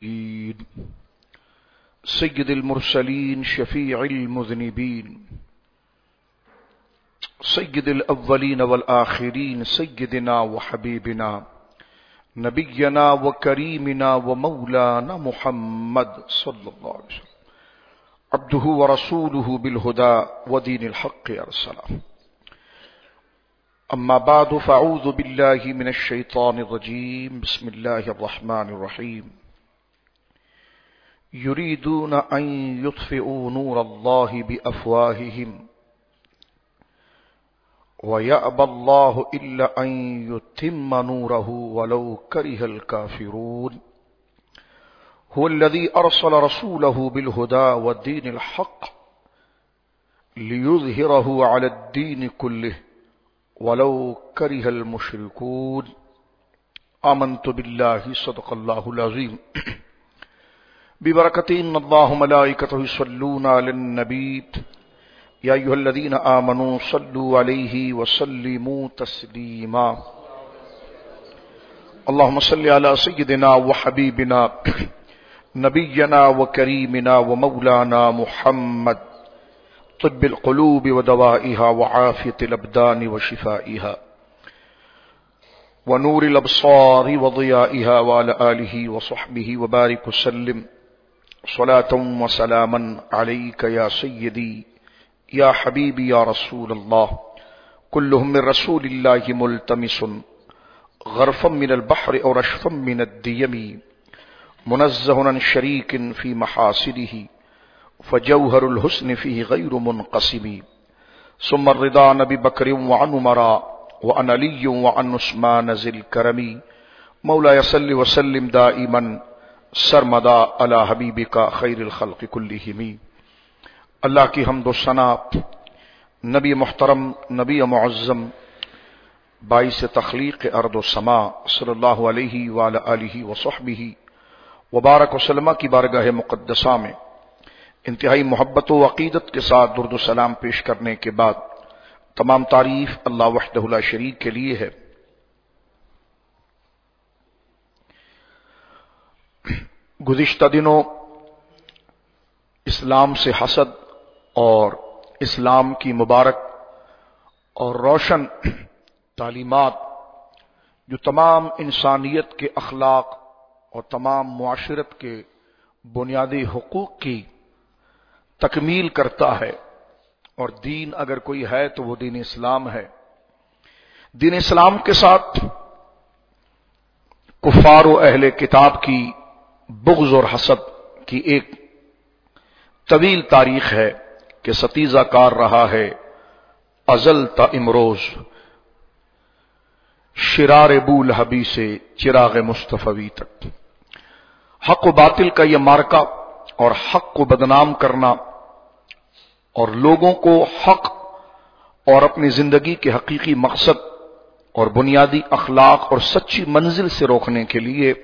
سيد المرسلين شفيع المذنبين سيد الأولين والآخرين سيدنا وحبيبنا نبينا وكريمنا ومولانا محمد صلى الله عليه وسلم عبده ورسوله بالهدى ودين الحق أرسله. أما بعد فأعوذ بالله من الشيطان الرجيم. بسم الله الرحمن الرحيم. يريدون أن يطفئوا نور الله بأفواههم ويأبى الله إلا أن يتم نوره ولو كره الكافرون. هو الذي أرسل رسوله بالهدى والدين الحق ليظهره على الدين كله ولو كره المشركون. آمنت بالله صدق الله العظيم. ببركة إن الله ملائكته يصلون على النبي يا أيها الذين آمنوا صلوا عليه وسلموا تسليما. اللهم صل على سيدنا وحبيبنا نبينا وكريمنا ومولانا محمد طب القلوب ودوائها وعافية الأبدان وشفائها ونور الأبصار وضيائها وعلى آله وصحبه وبارك وسلم صلاة وسلاما عليك يا سيدي يا حبيبي يا رسول الله. كلهم من رسول الله ملتمس غرفا من البحر أو رشفا من الديم منزه عن شريك في محاسنه فجوهر الحسن فيه غير منقسم. ثم الرضا عن أبي بكر وعن عمر وعن علي وعن عثمان ذي الكرم. مولاي صل وسلم دائما سرمدا علی حبیبک خیر الخلق کلہم. اللہ کی حمد و ثنا نبی محترم نبی معظم باعث تخلیق ارض و سما صلی اللہ علیہ وعلی آلہ وصحبہ وبارک وسلم کی بارگاہ مقدسہ میں انتہائی محبت و عقیدت کے ساتھ درود و سلام پیش کرنے کے بعد تمام تعریف اللہ وحدہ لا شریک کے لیے ہے. گزشتہ دنوں اسلام سے حسد اور اسلام کی مبارک اور روشن تعلیمات جو تمام انسانیت کے اخلاق اور تمام معاشرت کے بنیادی حقوق کی تکمیل کرتا ہے، اور دین اگر کوئی ہے تو وہ دین اسلام ہے. دین اسلام کے ساتھ کفار و اہل کتاب کی بغض اور حسد کی ایک طویل تاریخ ہے کہ ستیزہ کار رہا ہے ازل تا امروز، شرار بولہبی سے چراغ مصطفی تک. حق و باطل کا یہ مارکا اور حق کو بدنام کرنا اور لوگوں کو حق اور اپنی زندگی کے حقیقی مقصد اور بنیادی اخلاق اور سچی منزل سے روکنے کے لیے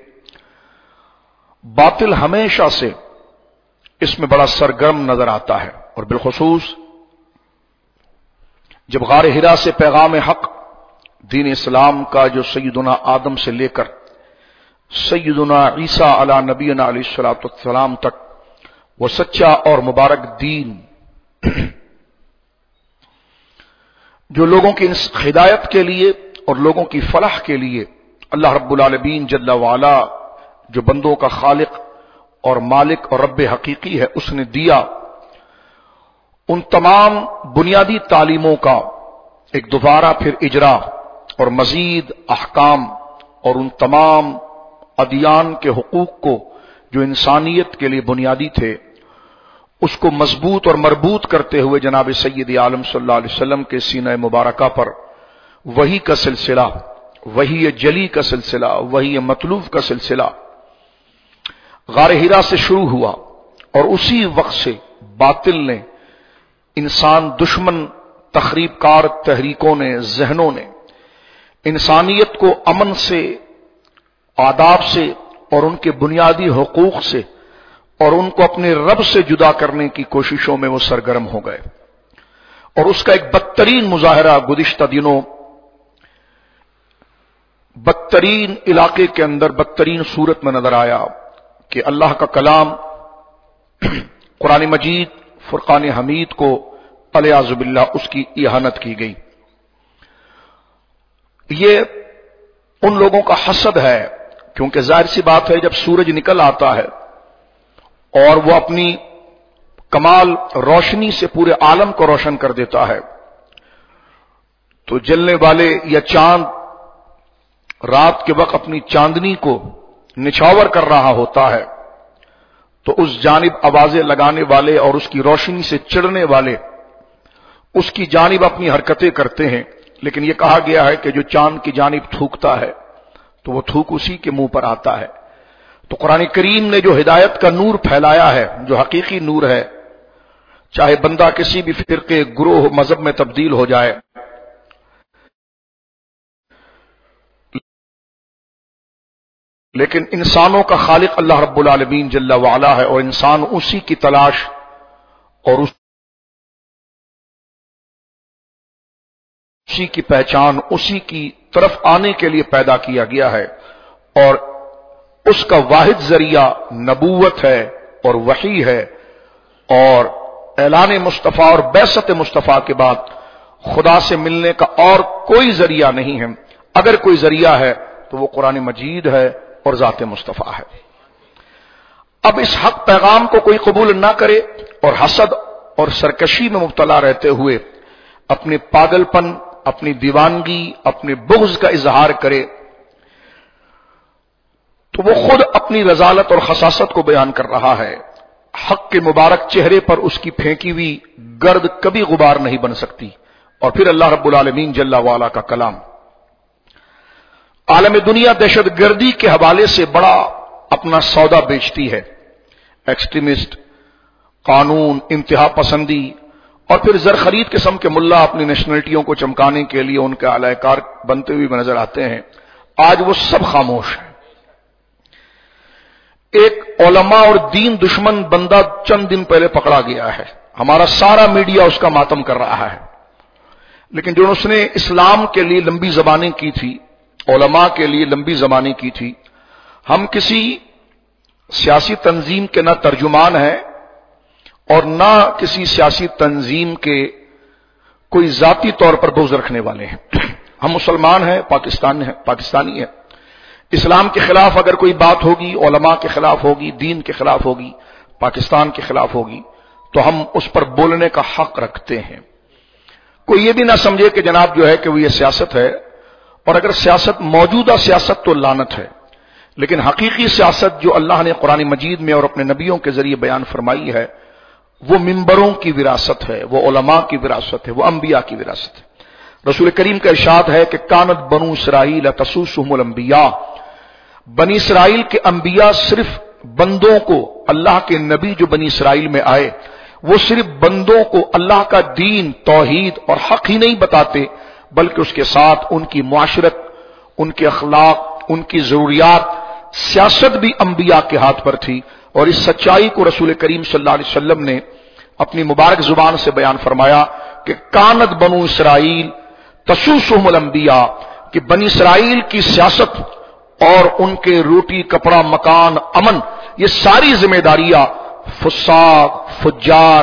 باطل ہمیشہ سے اس میں بڑا سرگرم نظر آتا ہے. اور بالخصوص جب غار حرا سے پیغام حق دین اسلام کا جو سیدنا آدم سے لے کر سیدنا عیسیٰ علی نبینا علیہ الصلوۃ والسلام تک وہ سچا اور مبارک دین جو لوگوں کی ہدایت کے لیے اور لوگوں کی فلاح کے لیے اللہ رب العالمین جل وعلا جو بندوں کا خالق اور مالک اور رب حقیقی ہے اس نے دیا، ان تمام بنیادی تعلیموں کا ایک دوبارہ پھر اجرا اور مزید احکام اور ان تمام ادیان کے حقوق کو جو انسانیت کے لیے بنیادی تھے اس کو مضبوط اور مربوط کرتے ہوئے جناب سید عالم صلی اللہ علیہ وسلم کے سینہ مبارکہ پر وحی کا سلسلہ، وحی جلی کا سلسلہ، وحی مطلوب کا سلسلہ غار حرا سے شروع ہوا. اور اسی وقت سے باطل نے، انسان دشمن تخریب کار تحریکوں نے، ذہنوں نے انسانیت کو امن سے، آداب سے اور ان کے بنیادی حقوق سے اور ان کو اپنے رب سے جدا کرنے کی کوششوں میں وہ سرگرم ہو گئے. اور اس کا ایک بدترین مظاہرہ گزشتہ دنوں بدترین علاقے کے اندر بدترین صورت میں نظر آیا کہ اللہ کا کلام قرآن مجید فرقان حمید کو علیہ باللہ اس کی اہانت کی گئی. یہ ان لوگوں کا حسد ہے، کیونکہ ظاہر سی بات ہے جب سورج نکل آتا ہے اور وہ اپنی کمال روشنی سے پورے عالم کو روشن کر دیتا ہے، تو جلنے والے یا چاند رات کے وقت اپنی چاندنی کو نچھاور کر رہا ہوتا ہے، تو اس جانب آوازیں لگانے والے اور اس کی روشنی سے چڑھنے والے اس کی جانب اپنی حرکتیں کرتے ہیں. لیکن یہ کہا گیا ہے کہ جو چاند کی جانب تھوکتا ہے تو وہ تھوک اسی کے منہ پر آتا ہے. تو قرآن کریم نے جو ہدایت کا نور پھیلایا ہے، جو حقیقی نور ہے، چاہے بندہ کسی بھی فرقے، گروہ، مذہب میں تبدیل ہو جائے، لیکن انسانوں کا خالق اللہ رب العالمین جل وعلا ہے، اور انسان اسی کی تلاش اور اسی کی پہچان، اسی کی طرف آنے کے لیے پیدا کیا گیا ہے. اور اس کا واحد ذریعہ نبوت ہے اور وحی ہے، اور اعلان مصطفیٰ اور بعثت مصطفیٰ کے بعد خدا سے ملنے کا اور کوئی ذریعہ نہیں ہے. اگر کوئی ذریعہ ہے تو وہ قرآن مجید ہے اور ذات مصطفیٰ ہے. اب اس حق پیغام کو کوئی قبول نہ کرے اور حسد اور سرکشی میں مبتلا رہتے ہوئے اپنے پاگل پن، اپنی دیوانگی، اپنے بغض کا اظہار کرے، تو وہ خود اپنی رذالت اور خساست کو بیان کر رہا ہے. حق کے مبارک چہرے پر اس کی پھینکی ہوئی گرد کبھی غبار نہیں بن سکتی. اور پھر اللہ رب العالمین جل وعلا کا کلام عالم دنیا دہشت گردی کے حوالے سے بڑا اپنا سودا بیچتی ہے. ایکسٹریمسٹ، قانون، انتہا پسندی، اور پھر زر خرید قسم کے ملا اپنی نیشنلٹیوں کو چمکانے کے لیے ان کے اعلی کار بنتے ہوئے نظر آتے ہیں. آج وہ سب خاموش ہیں. ایک علماء اور دین دشمن بندہ چند دن پہلے پکڑا گیا ہے، ہمارا سارا میڈیا اس کا ماتم کر رہا ہے. لیکن جو اس نے اسلام کے لیے لمبی زبانیں کی تھی، علماء کے لیے لمبی زبانیں کی تھی، ہم کسی سیاسی تنظیم کے نہ ترجمان ہیں اور نہ کسی سیاسی تنظیم کے کوئی ذاتی طور پر بغض رکھنے والے ہیں. ہم مسلمان ہیں، پاکستانی ہیں. اسلام کے خلاف اگر کوئی بات ہوگی، علماء کے خلاف ہوگی، دین کے خلاف ہوگی، پاکستان کے خلاف ہوگی، تو ہم اس پر بولنے کا حق رکھتے ہیں. کوئی یہ بھی نہ سمجھے کہ جناب جو ہے کہ وہ یہ سیاست ہے، اور اگر سیاست موجودہ سیاست تو لعنت ہے، لیکن حقیقی سیاست جو اللہ نے قرآن مجید میں اور اپنے نبیوں کے ذریعے بیان فرمائی ہے، وہ منبروں کی وراثت ہے، وہ علماء کی وراثت ہے، وہ انبیاء کی وراثت ہے. رسول کریم کا ارشاد ہے کہ کانت بنو اسرائیل تسوسهم الانبیاء، بنی اسرائیل کے انبیاء صرف بندوں کو، اللہ کے نبی جو بنی اسرائیل میں آئے، وہ صرف بندوں کو اللہ کا دین، توحید اور حق ہی نہیں بتاتے، بلکہ اس کے ساتھ ان کی معاشرت، ان کے اخلاق، ان کی ضروریات، سیاست بھی انبیاء کے ہاتھ پر تھی. اور اس سچائی کو رسول کریم صلی اللہ علیہ وسلم نے اپنی مبارک زبان سے بیان فرمایا کہ کانت بنو اسرائیل تسوسهم الانبیاء، کہ بنی اسرائیل کی سیاست اور ان کے روٹی، کپڑا، مکان، امن، یہ ساری ذمہ داریاں فساق، فجار،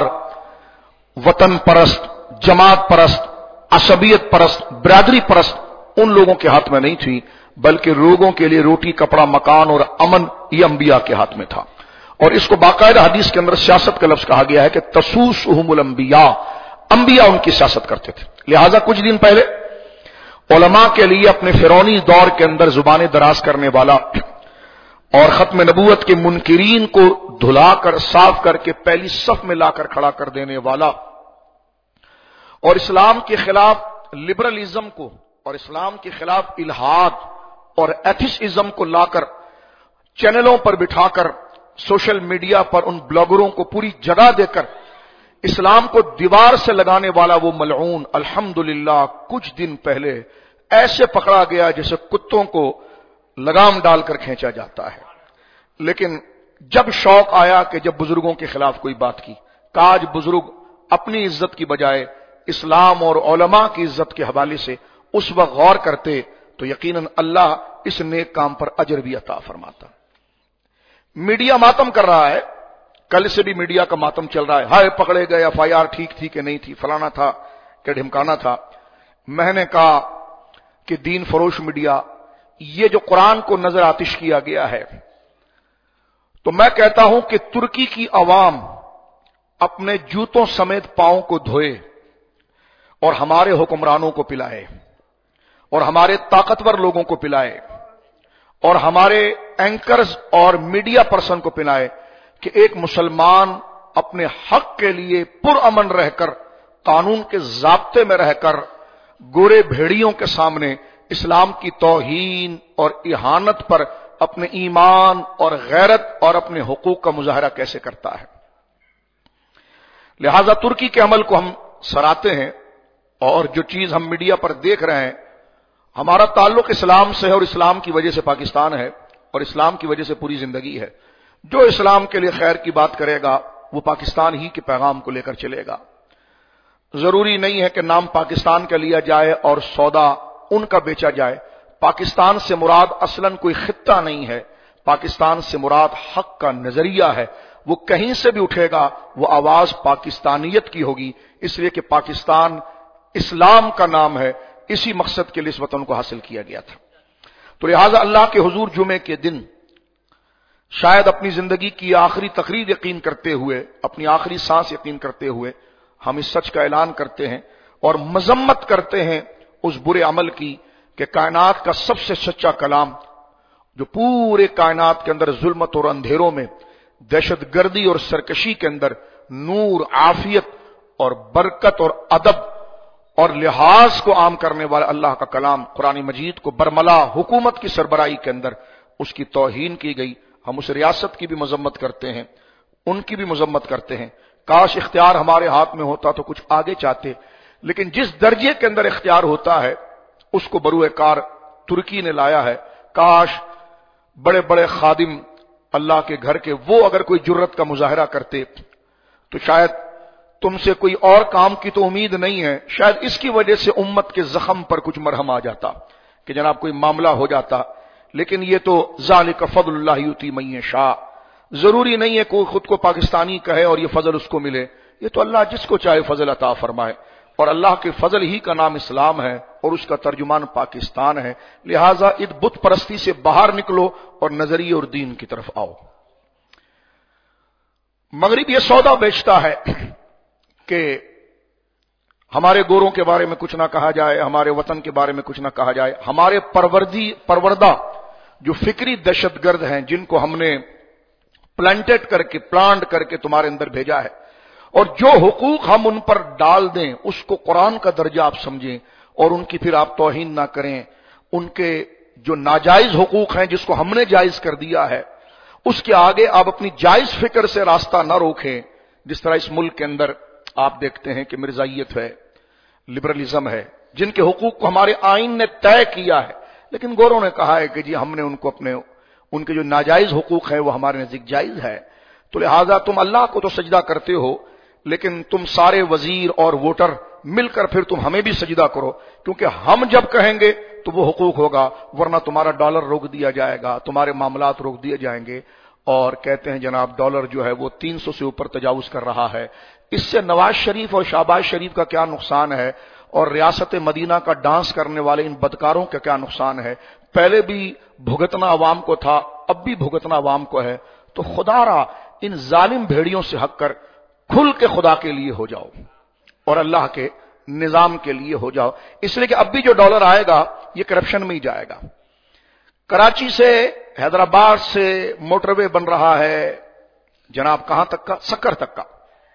وطن پرست، جماعت پرست، عصبیت پرست، برادری پرست ان لوگوں کے ہاتھ میں نہیں تھی، بلکہ لوگوں کے لیے روٹی، کپڑا، مکان اور امن یہ انبیاء کے ہاتھ میں تھا. اور اس کو باقاعدہ حدیث کے اندر سیاست کا لفظ کہا گیا ہے کہ تسوسهم الانبیاء، انبیاء ان کی سیاست کرتے تھے. لہذا کچھ دن پہلے علماء کے لیے اپنے فرعونی دور کے اندر زبانیں دراز کرنے والا اور ختم نبوت کے منکرین کو دھلا کر، صاف کر کے پہلی صف میں لا کر کھڑا کر دینے والا، اور اسلام کے خلاف لبرلزم کو اور اسلام کے خلاف الحاد اور ایتھسزم کو لا کر چینلوں پر بٹھا کر، سوشل میڈیا پر ان بلاگروں کو پوری جگہ دے کر اسلام کو دیوار سے لگانے والا وہ ملعون الحمدللہ کچھ دن پہلے ایسے پکڑا گیا جیسے کتوں کو لگام ڈال کر کھینچا جاتا ہے. لیکن جب شوق آیا کہ جب بزرگوں کے خلاف کوئی بات کی، کاج بزرگ اپنی عزت کی بجائے اسلام اور علماء کی عزت کے حوالے سے اس وقت غور کرتے تو یقیناً اللہ اس نیک کام پر اجر بھی عطا فرماتا. मीडिया मातम कर रहा है, कल से भी मीडिया का मातम चल रहा है, हाय पकड़े गए, FIR ठीक थी कि नहीं थी, फलाना था कि ढिमकाना था। मैंने कहा कि दीन फरोश मीडिया, ये जो कुरान को नजर आतिश किया गया है, तो मैं कहता हूं कि तुर्की की आवाम अपने जूतों समेत पांव को धोए और हमारे हुक्मरानों को पिलाए और हमारे ताकतवर लोगों को पिलाए और हमारे एंकर्स और मीडिया पर्सन को पिलाए कि एक मुसलमान अपने हक के लिए पुरअमन रहकर, कानून के ज़ाब्ते में रहकर, गोरे भेड़ियों के सामने इस्लाम की तौहीन और इहानत पर अपने ईमान और गैरत और अपने हुकूक का मुजाहरा कैसे करता है। लिहाजा तुर्की के अमल को हम सराहते हैं और जो चीज हम मीडिया पर देख रहे हैं, हमारा ताल्लुक इस्लाम से है और इस्लाम की वजह से पाकिस्तान है और इस्लाम की वजह से पूरी जिंदगी है। जो इस्लाम के लिए खैर की बात करेगा वो पाकिस्तान ही के पैगाम को लेकर चलेगा। जरूरी नहीं है कि नाम पाकिस्तान का लिया जाए और सौदा उनका बेचा जाए। पाकिस्तान से मुराद असलन कोई खित्ता नहीं है, पाकिस्तान से मुराद हक का नजरिया है। वो कहीं से भी उठेगा, वो आवाज पाकिस्तानियत की होगी, इसलिए कि पाकिस्तान इस्लाम का नाम है। इसी मकसद के लिए इस वतन को हासिल किया गया था। तो लिहाजा अल्लाह के हुजूर जुमे के दिन शायद अपनी जिंदगी की आखिरी तकरीर यकीन करते हुए, अपनी आखिरी सांस यकीन करते हुए हम इस सच का ऐलान करते हैं और मजम्मत करते हैं उस बुरे अमल की कि कायनात का सबसे सच्चा कलाम, जो पूरे कायनात के अंदर जुल्मत और अंधेरों में, दहशतगर्दी और सरकशी के अंदर नूर, आफियत और बरकत और अदब और लिहाज को आम करने वाला अल्लाह का कलाम कुरान मजीद को बरमला हुकूमत की सरबराही के अंदर उसकी तौहीन की गई। हम उस रियासत की भी मजम्मत करते हैं, उनकी भी मजम्मत करते हैं। काश इख्तियार हमारे हाथ में होता तो कुछ आगे चाहते, लेकिन जिस दर्जे के अंदर इख्तियार होता है उसको बरूए कार तुर्की ने लाया है। काश बड़े बड़े खादिम अल्लाह के घर के वो अगर कोई जुर्रत का मुजाहरा करते तो शायद तुमसे कोई और काम की तो उम्मीद नहीं है, शायद इसकी वजह से उम्मत के जख्म पर कुछ मरहम आ जाता कि जनाब कोई मामला हो जाता। लेकिन ये तो ज़ालिका फ़ज़्लुल्लाहि युती मन यशा। जरूरी नहीं है कोई खुद को पाकिस्तानी कहे और ये फजल उसको मिले, ये तो अल्लाह जिसको चाहे फजल अता फरमाए और अल्लाह के फजल ही का नाम इस्लाम है और उसका तर्जुमान पाकिस्तान है। लिहाजा इस बुत परस्ती से बाहर निकलो और नजरिए और दीन की तरफ आओ। मगरिब ये सौदा बेचता है कि हमारे गोरों के बारे में कुछ ना कहा जाए, हमारे वतन के बारे में कुछ ना कहा जाए। हमारे परवरदा जो फिक्री दहशतगर्द हैं, जिनको हमने प्लांट करके तुम्हारे अंदर भेजा है, और जो हुकूक हम उन पर डाल दें उसको कुरान का दर्जा आप समझें और उनकी फिर आप तौहीन ना करें। उनके जो नाजायज हुकूक हैं जिसको हमने जायज कर दिया है, उसके आगे आप अपनी जायज फिक्र से रास्ता ना रोकें। जिस तरह इस मुल्क के अंदर आप देखते हैं कि मिर्जाइयत है, लिबरलिज्म है, जिनके हुकूक को हमारे आईन ने तय किया है, लेकिन गोरों ने कहा है कि जी हमने उनको उनके जो नाजायज हुकूक है वो हमारे नजदीक जायज है। तो लिहाजा तुम अल्लाह को तो सजदा करते हो, लेकिन तुम सारे वजीर और वोटर मिलकर फिर तुम हमें भी सजदा करो, क्योंकि हम जब कहेंगे तो वो हुकूक होगा, वरना तुम्हारा डॉलर रोक दिया जाएगा, तुम्हारे मामलात रोक दिए जाएंगे। और कहते हैं जनाब डॉलर जो है वो 300 से ऊपर तजावुज कर रहा है। इससे नवाज शरीफ और शहबाज शरीफ का क्या नुकसान है और रियासत मदीना का डांस करने वाले इन बदकारों का क्या नुकसान है। पहले भी भुगतना अवाम को था, अब भी भुगतना अवाम को है। तो खुदारा इन जालिम भेड़ियों से हट कर खुल के खुदा के लिए हो जाओ और अल्लाह के निजाम के लिए हो जाओ। इसलिए कि अब भी जो डॉलर आएगा ये करप्शन में ही जाएगा। कराची से हैदराबाद से मोटरवे बन रहा है जनाब कहां तक का, सक्कर तक का।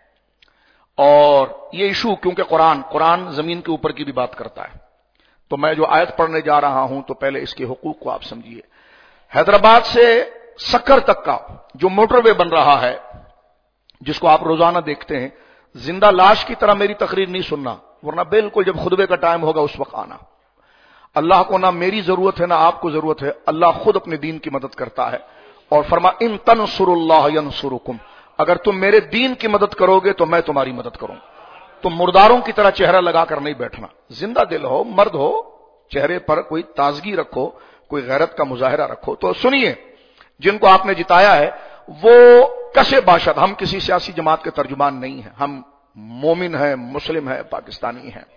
और ये इशू क्योंकि कुरान जमीन के ऊपर की भी बात करता है, तो मैं जो आयत पढ़ने जा रहा हूं तो पहले इसके हुकूक को आप समझिए। हैदराबाद से सक्कर तक का जो मोटरवे बन रहा है, जिसको आप रोजाना देखते हैं, जिंदा लाश की तरह मेरी तकरीर नहीं सुनना, वरना बिल्कुल जब खुतबे का टाइम होगा उस वक्त आना। अल्लाह को ना मेरी जरूरत है ना आपको जरूरत है, अल्लाह खुद अपने दीन की मदद करता है और फरमा इन तनसुरुल्लाह यंसुरुकुम, अगर तुम मेरे दीन की मदद करोगे तो मैं तुम्हारी मदद करूंगा। तुम मुर्दारों की तरह चेहरा लगाकर नहीं बैठना, जिंदा दिल हो, मर्द हो, चेहरे पर कोई ताजगी रखो, कोई गैरत का मुजाहिरा रखो। तो सुनिए, जिनको आपने जिताया है وہ کسے باشد، ہم کسی سیاسی جماعت کے ترجمان نہیں ہیں، ہم مومن ہیں، مسلم ہیں، پاکستانی ہیں،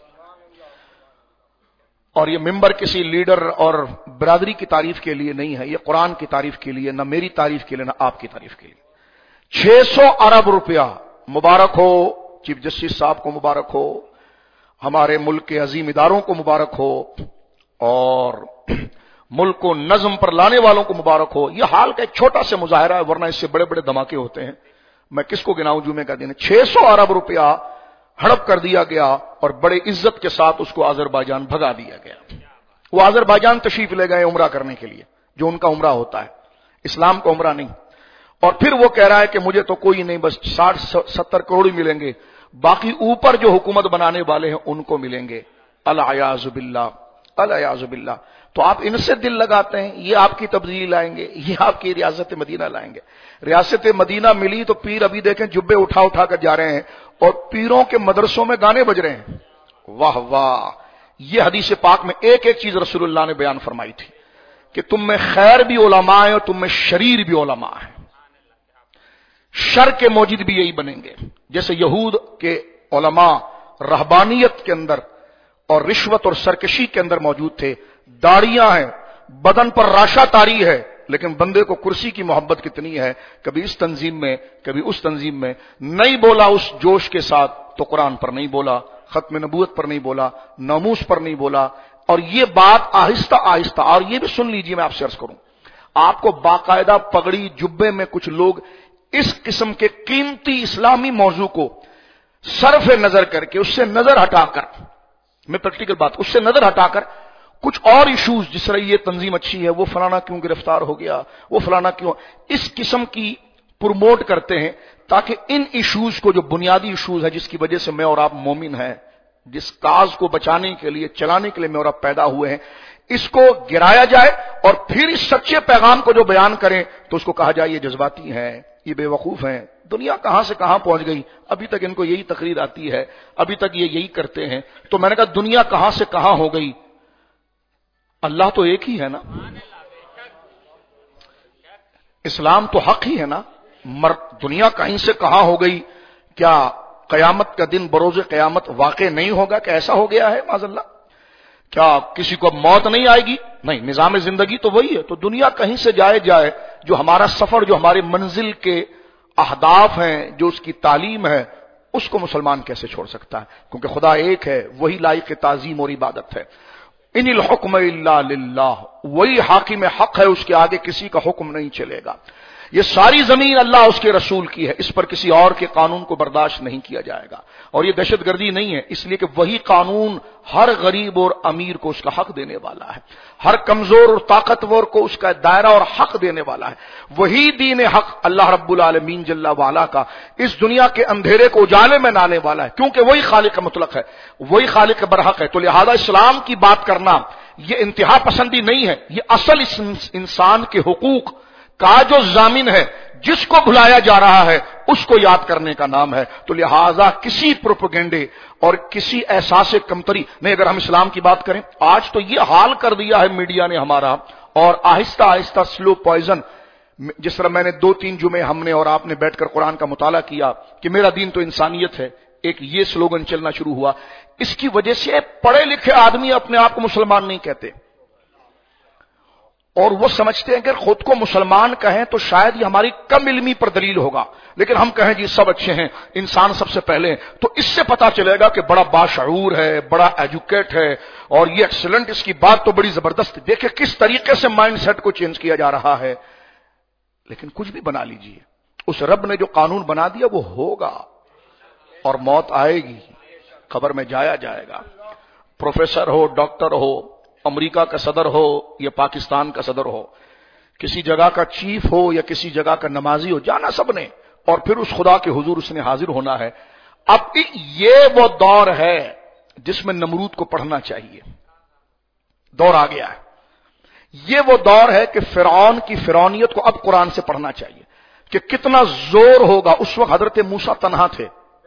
اور یہ ممبر کسی لیڈر اور برادری کی تعریف کے لیے نہیں ہے، یہ قرآن کی تعریف کے لیے، نہ میری تعریف کے لیے نہ آپ کی تعریف کے لیے۔ 600 ارب روپیہ، مبارک ہو چیف جسٹس صاحب کو، مبارک ہو ہمارے ملک کے عظیم اداروں کو، مبارک ہو اور ملک کو نظم پر لانے والوں کو مبارک ہو۔ یہ حال کا ایک چھوٹا سا مظاہرہ ہے، ورنہ اس سے بڑے بڑے دھماکے ہوتے ہیں۔ میں کس کو گناؤں جمعے کا دن ہے، 600 ارب روپیہ ہڑپ کر دیا گیا اور بڑے عزت کے ساتھ اس کو آذربائیجان بھگا دیا گیا۔ وہ آذربائیجان تشریف لے گئے عمرہ کرنے کے لیے، جو ان کا عمرہ ہوتا ہے، اسلام کا عمرہ نہیں۔ اور پھر وہ کہہ رہا ہے کہ مجھے تو کوئی نہیں، بس 60-70 کروڑ ملیں گے، باقی اوپر جو حکومت بنانے والے ہیں ان کو ملیں گے۔ العیاذ باللہ، العیاذ باللہ۔ تو آپ ان سے دل لگاتے ہیں، یہ آپ کی تبدیلی لائیں گے، یہ آپ کی ریاست مدینہ لائیں گے۔ ریاست مدینہ ملی تو پیر ابھی دیکھیں جبے اٹھا اٹھا کر جا رہے ہیں اور پیروں کے مدرسوں میں گانے بج رہے ہیں۔ واہ واہ، یہ حدیث پاک میں ایک ایک چیز رسول اللہ نے بیان فرمائی تھی کہ تم میں خیر بھی علماء ہیں اور تم میں شریر بھی علماء ہیں۔ شر کے موجد بھی یہی بنیں گے، جیسے یہود کے علماء رہبانیت کے اندر اور رشوت اور سرکشی کے اندر موجود تھے۔ داڑیاں ہیں، بدن پر راشا تاری ہے، لیکن بندے کو کرسی کی محبت کتنی ہے، کبھی اس تنظیم میں کبھی اس تنظیم میں۔ نہیں بولا اس جوش کے ساتھ تو قرآن پر نہیں بولا، ختم نبوت پر نہیں بولا، ناموس پر نہیں بولا۔ اور یہ بات آہستہ آہستہ، اور یہ بھی سن لیجئے، میں آپ سے عرض کروں، آپ کو باقاعدہ پگڑی جبے میں کچھ لوگ اس قسم کے قیمتی اسلامی موضوع کو صرف نظر کر کے، اس سے نظر ہٹا کر، میں پریکٹیکل بات، اس سے نظر ہٹا کر کچھ اور ایشوز، جس طرح یہ تنظیم اچھی ہے، وہ فلانا کیوں گرفتار ہو گیا، وہ فلانا کیوں، اس قسم کی پروموٹ کرتے ہیں تاکہ ان ایشوز کو، جو بنیادی ایشوز ہے جس کی وجہ سے میں اور آپ مومن ہیں، جس کاز کو بچانے کے لیے، چلانے کے لیے میں اور آپ پیدا ہوئے ہیں، اس کو گرایا جائے اور پھر اس سچے پیغام کو جو بیان کریں تو اس کو کہا جائے یہ جذباتی ہیں، یہ بے وقوف ہیں۔ دنیا کہاں سے کہاں پہنچ گئی، ابھی تک ان کو یہی تقریر آتی ہے، ابھی تک یہ یہی کرتے ہیں۔ تو میں نے کہا دنیا کہاں سے کہاں ہو گئی، اللہ تو ایک ہی ہے نا، اسلام تو حق ہی ہے نا۔ دنیا کہیں سے کہاں ہو گئی، کیا قیامت کا دن بروز قیامت واقع نہیں ہوگا کہ ایسا ہو گیا ہے معاذ اللہ؟ کیا کسی کو موت نہیں آئے گی؟ نہیں، نظام زندگی تو وہی ہے۔ تو دنیا کہیں سے جائے، جو ہمارا سفر، جو ہمارے منزل کے اہداف ہیں، جو اس کی تعلیم ہے، اس کو مسلمان کیسے چھوڑ سکتا ہے؟ کیونکہ خدا ایک ہے، وہی لائق تعظیم اور عبادت ہے۔ ان الحکم الا للہ، وہی حاکم حق ہے، اس کے آگے کسی کا حکم نہیں چلے گا۔ یہ ساری زمین اللہ اس کے رسول کی ہے، اس پر کسی اور کے قانون کو برداشت نہیں کیا جائے گا۔ اور یہ دہشت گردی نہیں ہے، اس لیے کہ وہی قانون ہر غریب اور امیر کو اس کا حق دینے والا ہے، ہر کمزور اور طاقتور کو اس کا دائرہ اور حق دینے والا ہے۔ وہی دین حق اللہ رب العالمین جل وعلا کا اس دنیا کے اندھیرے کو اجالے میں لانے والا ہے، کیونکہ وہی خالق مطلق ہے، وہی خالق برحق ہے۔ تو لہذا اسلام کی بات کرنا یہ انتہا پسندی نہیں ہے، یہ اصل انسان کے حقوق کا جو ضامن ہے، جس کو بھلایا جا رہا ہے اس کو یاد کرنے کا نام ہے۔ تو لہذا کسی پروپیگنڈے اور کسی احساس کمتری نہیں۔ اگر ہم اسلام کی بات کریں، آج تو یہ حال کر دیا ہے میڈیا نے ہمارا، اور آہستہ آہستہ سلو پوائزن، جس طرح میں نے 2-3 جمعے ہم نے اور آپ نے بیٹھ کر قرآن کا مطالعہ کیا کہ میرا دین تو انسانیت ہے، ایک یہ سلوگن چلنا شروع ہوا۔ اس کی وجہ سے پڑھے لکھے آدمی اپنے آپ کو مسلمان نہیں کہتے، اور وہ سمجھتے ہیں کہ خود کو مسلمان کہیں تو شاید یہ ہماری کم علمی پر دلیل ہوگا، لیکن ہم کہیں جی سب اچھے ہیں، انسان سب سے پہلے ہیں، تو اس سے پتا چلے گا کہ بڑا باشعور ہے، بڑا ایجوکیٹ ہے، اور یہ ایکسلنٹ، اس کی بات تو بڑی زبردست۔ دیکھیں کس طریقے سے مائنڈ سیٹ کو چینج کیا جا رہا ہے۔ لیکن کچھ بھی بنا لیجئے، اس رب نے جو قانون بنا دیا وہ ہوگا، اور موت آئے گی، قبر میں جایا جائے گا۔ پروفیسر ہو، ڈاکٹر ہو، امریکہ کا صدر ہو یا پاکستان کا صدر ہو، کسی جگہ کا چیف ہو یا کسی جگہ کا نمازی ہو، جانا سب نے، اور پھر اس خدا کے حضور اس نے حاضر ہونا ہے۔ اب یہ وہ دور ہے جس میں نمرود کو پڑھنا چاہیے، دور آ گیا ہے۔ یہ وہ دور ہے کہ فرعون کی فرعونیت کو اب قرآن سے پڑھنا چاہیے کہ کتنا زور ہوگا۔ اس وقت حضرت موسیٰ تنہا تھے،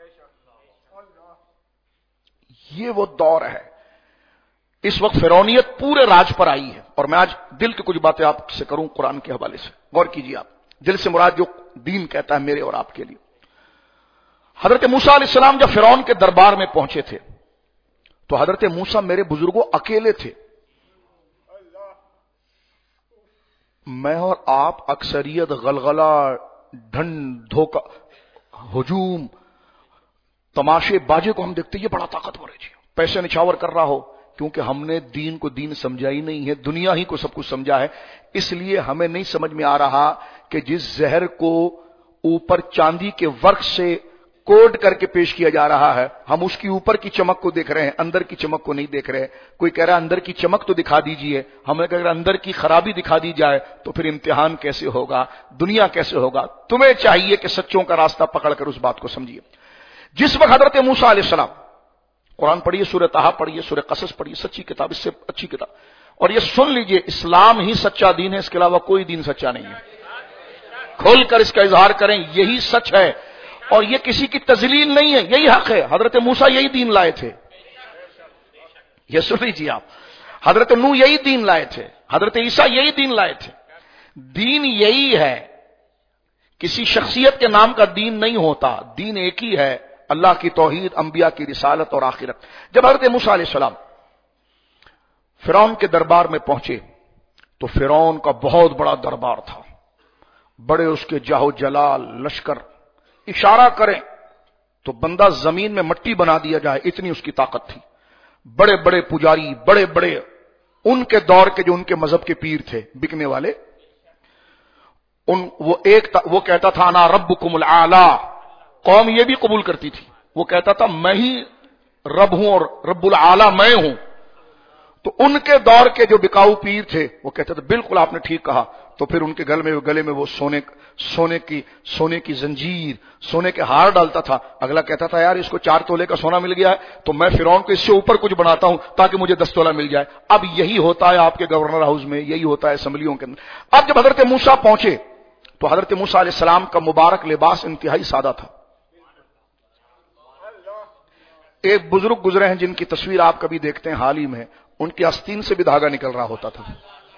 یہ وہ دور ہے۔ اس وقت فرعونیت پورے راج پر آئی ہے، اور میں آج دل کی کچھ باتیں آپ سے کروں قرآن کے حوالے سے، غور کیجیے آپ۔ دل سے مراد جو دین کہتا ہے میرے اور آپ کے لیے. حضرت موسیٰ علیہ السلام جب فرعون کے دربار میں پہنچے تھے تو حضرت موسیٰ میرے بزرگوں اکیلے تھے. میں اور آپ اکثریت غلغلہ، ڈھنڈ، دھوکہ، ہجوم، تماشے باجے کو ہم دیکھتے یہ بڑا طاقتور ہے جی، پیسے نچھاور کر رہا ہو، کیونکہ ہم نے دین کو دین سمجھا ہی نہیں ہے، دنیا ہی کو سب کچھ سمجھا ہے. اس لیے ہمیں نہیں سمجھ میں آ رہا کہ جس زہر کو اوپر چاندی کے ورق سے کوڈ کر کے پیش کیا جا رہا ہے، ہم اس کی اوپر کی چمک کو دیکھ رہے ہیں، اندر کی چمک کو نہیں دیکھ رہے. کوئی کہہ رہا ہے اندر کی چمک تو دکھا دیجئے، ہم نے کہا اگر اندر کی خرابی دکھا دی جائے تو پھر امتحان کیسے ہوگا، دنیا کیسے ہوگا. تمہیں چاہیے کہ سچوں کا راستہ پکڑ کر اس بات کو سمجھیے. جس وقت حضرت موسیٰ علیہ السلام، قرآن پڑھیے، سورہ طٰہٰ پڑھیے، سورہ قصص پڑھیے، سچی کتاب، اس سے اچھی کتاب. اور یہ سن لیجئے، اسلام ہی سچا دین ہے، اس کے علاوہ کوئی دین سچا نہیں ہے. کھول کر اس کا اظہار کریں، یہی سچ ہے اور یہ کسی کی تذلیل نہیں ہے، یہی حق ہے. حضرت موسیٰ یہی دین لائے تھے، یہ سن لیجیے آپ. حضرت نوح یہی دین لائے تھے، حضرت عیسیٰ یہی دین لائے تھے. دین یہی ہے، کسی شخصیت کے نام کا دین نہیں ہوتا. دین ایک ہی ہے، اللہ کی توحید، انبیاء کی رسالت اور آخرت. جب حضرت موسیٰ علیہ السلام فرعون کے دربار میں پہنچے تو فرعون کا بہت بڑا دربار تھا، بڑے اس کے جاہ و جلال لشکر، اشارہ کریں تو بندہ زمین میں مٹی بنا دیا جائے اتنی اس کی طاقت تھی. بڑے بڑے پجاری، بڑے بڑے ان کے دور کے جو ان کے مذہب کے پیر تھے بکنے والے، وہ کہتا تھا انا ربکم الاعلی. قوم یہ بھی قبول کرتی تھی، وہ کہتا تھا میں ہی رب ہوں اور رب العالی میں ہوں. تو ان کے دور کے جو بکاؤ پیر تھے وہ کہتے تھے بالکل آپ نے ٹھیک کہا. تو پھر ان کے گلے میں وہ سونے کی زنجیر، سونے کے ہار ڈالتا تھا. اگلا کہتا تھا یار اس کو 4 تولے کا سونا مل گیا ہے تو میں فرعون کو اس سے اوپر کچھ بناتا ہوں تاکہ مجھے 10 تولہ مل جائے. اب یہی ہوتا ہے آپ کے گورنر ہاؤس میں، یہی ہوتا ہے اسمبلیوں کے اندر. اب جب حضرت موسیٰ پہنچے تو حضرت موسیٰ علیہ السلام کا مبارک لباس انتہائی سادہ تھا. ایک بزرگ گزرے ہیں جن کی تصویر آپ کبھی دیکھتے ہیں حال ہی میں، ان کی آستین سے بھی دھاگا نکل رہا ہوتا تھا.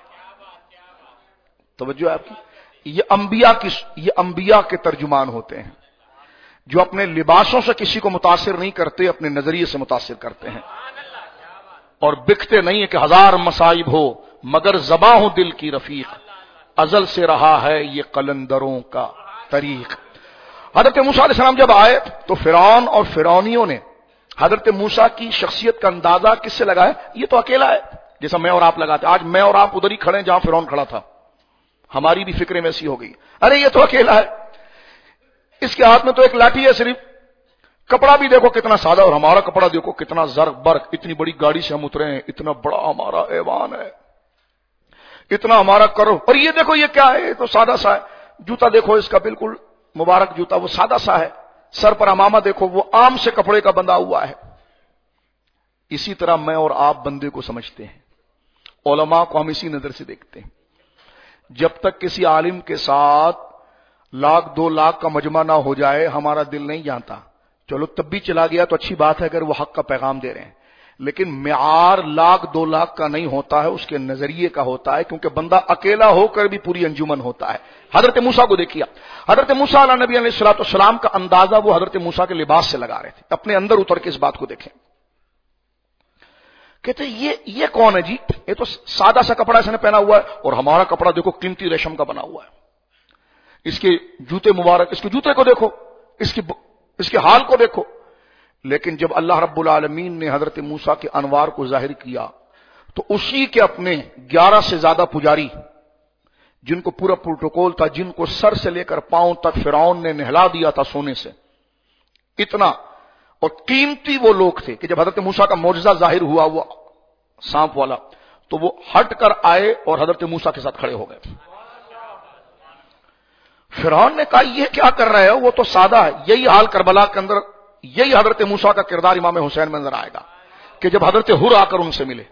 توجہ آپ کی، یہ انبیاء کے ترجمان ہوتے ہیں جو اپنے لباسوں سے کسی کو متاثر نہیں کرتے، اپنے نظریے سے متاثر کرتے ہیں اور بکتے نہیں ہیں کہ 1000 مصائب ہو مگر زباں ہوں دل کی رفیق، ازل سے رہا ہے یہ قلندروں کا طریق. حضرت موسیٰ علیہ السلام جب آئے تو فرعون اور فرعونیوں نے حضرت موسیٰ کی شخصیت کا اندازہ کس سے لگایا؟ یہ تو اکیلا ہے، جیسا میں اور آپ لگاتے. آج میں اور آپ ادھر ہی کھڑے ہیں جہاں فرعون کھڑا تھا، ہماری بھی فکریں ویسی ہو گئی. ارے یہ تو اکیلا ہے، اس کے ہاتھ میں تو ایک لاٹھی ہے صرف. کپڑا بھی دیکھو کتنا سادہ، اور ہمارا کپڑا دیکھو کتنا زرق برق. اتنی بڑی گاڑی سے ہم اترے ہیں، اتنا بڑا ہمارا ایوان ہے، اتنا ہمارا کرو. اور یہ دیکھو یہ کیا ہے، یہ تو سادہ سا ہے. جوتا دیکھو اس کا بالکل مبارک جوتا، وہ سادہ سا ہے. سر پر امامہ دیکھو وہ عام سے کپڑے کا بندھا ہوا ہے. اسی طرح میں اور آپ بندے کو سمجھتے ہیں، علماء کو ہم اسی نظر سے دیکھتے ہیں. جب تک کسی عالم کے ساتھ 1,00,000 2,00,000 کا مجمع نہ ہو جائے ہمارا دل نہیں جانتا. چلو تب بھی چلا گیا تو اچھی بات ہے اگر وہ حق کا پیغام دے رہے ہیں، لیکن معیار 1,00,000 2,00,000 کا نہیں ہوتا ہے، اس کے نظریے کا ہوتا ہے. کیونکہ بندہ اکیلا ہو کر بھی پوری انجمن ہوتا ہے. حضرت موسیٰ کو دیکھیے، حضرت موسیٰ علیہ نبی علیہ السلام کا اندازہ وہ حضرت موسیٰ کے لباس سے لگا رہے تھے. اپنے اندر اتر کے اس بات کو دیکھیں. کہتے یہ کون ہے جی؟ یہ تو سادہ سا کپڑا اس نے پہنا ہوا ہے، اور ہمارا کپڑا دیکھو قیمتی ریشم کا بنا ہوا ہے. اس کے جوتے مبارک، اس کے جوتے کو دیکھو، اس کے حال کو دیکھو. لیکن جب اللہ رب العالمین نے حضرت موسیٰ کے انوار کو ظاہر کیا تو اسی کے اپنے 11 سے زیادہ پجاری، جن کو پورا پروٹوکول تھا، جن کو سر سے لے کر پاؤں تک فرعون نے نہلا دیا تھا سونے سے، اتنا اور قیمتی وہ لوگ تھے کہ جب حضرت موسیٰ کا معجزہ ظاہر ہوا وہ سانپ والا، تو وہ ہٹ کر آئے اور حضرت موسیٰ کے ساتھ کھڑے ہو گئے. فرعون نے کہا یہ کیا کر رہے ہو، وہ تو سادہ ہے. یہی حال کربلا کے اندر، یہی حضرت موسیٰ کا کردار امام حسین میں نظر آئے گا کہ جب حضرت حر آ کر ان سے ملے.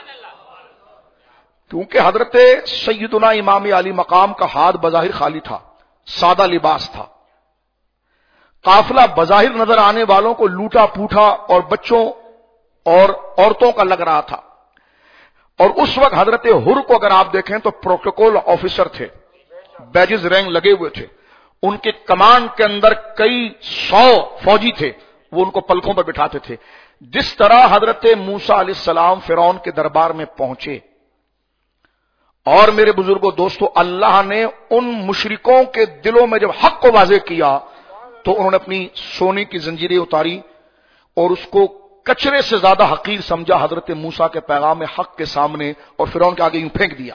کیونکہ حضرت سیدنا امام علی مقام کا ہاتھ بظاہر خالی تھا، سادہ لباس تھا. قافلہ بظاہر نظر آنے والوں کو لوٹا پوٹا اور بچوں اور عورتوں کا لگ رہا تھا. اور اس وقت حضرت حر کو اگر آپ دیکھیں تو پروٹوکول آفیسر تھے، بیجز رینگ لگے ہوئے تھے، ان کے کمانڈ کے اندر کئی 100 فوجی تھے، وہ ان کو پلکوں پر بٹھاتے تھے۔ جس طرح حضرت موسیٰ علیہ السلام فرعون کے دربار میں پہنچے، اور میرے بزرگوں دوستو، اللہ نے ان مشرکوں کے دلوں میں جب حق کو واضح کیا تو انہوں نے اپنی سونے کی زنجیریں اتاری اور اس کو کچرے سے زیادہ حقیر سمجھا حضرت موسیٰ کے پیغام حق کے سامنے، اور فرعون کے آگے یوں پھینک دیا،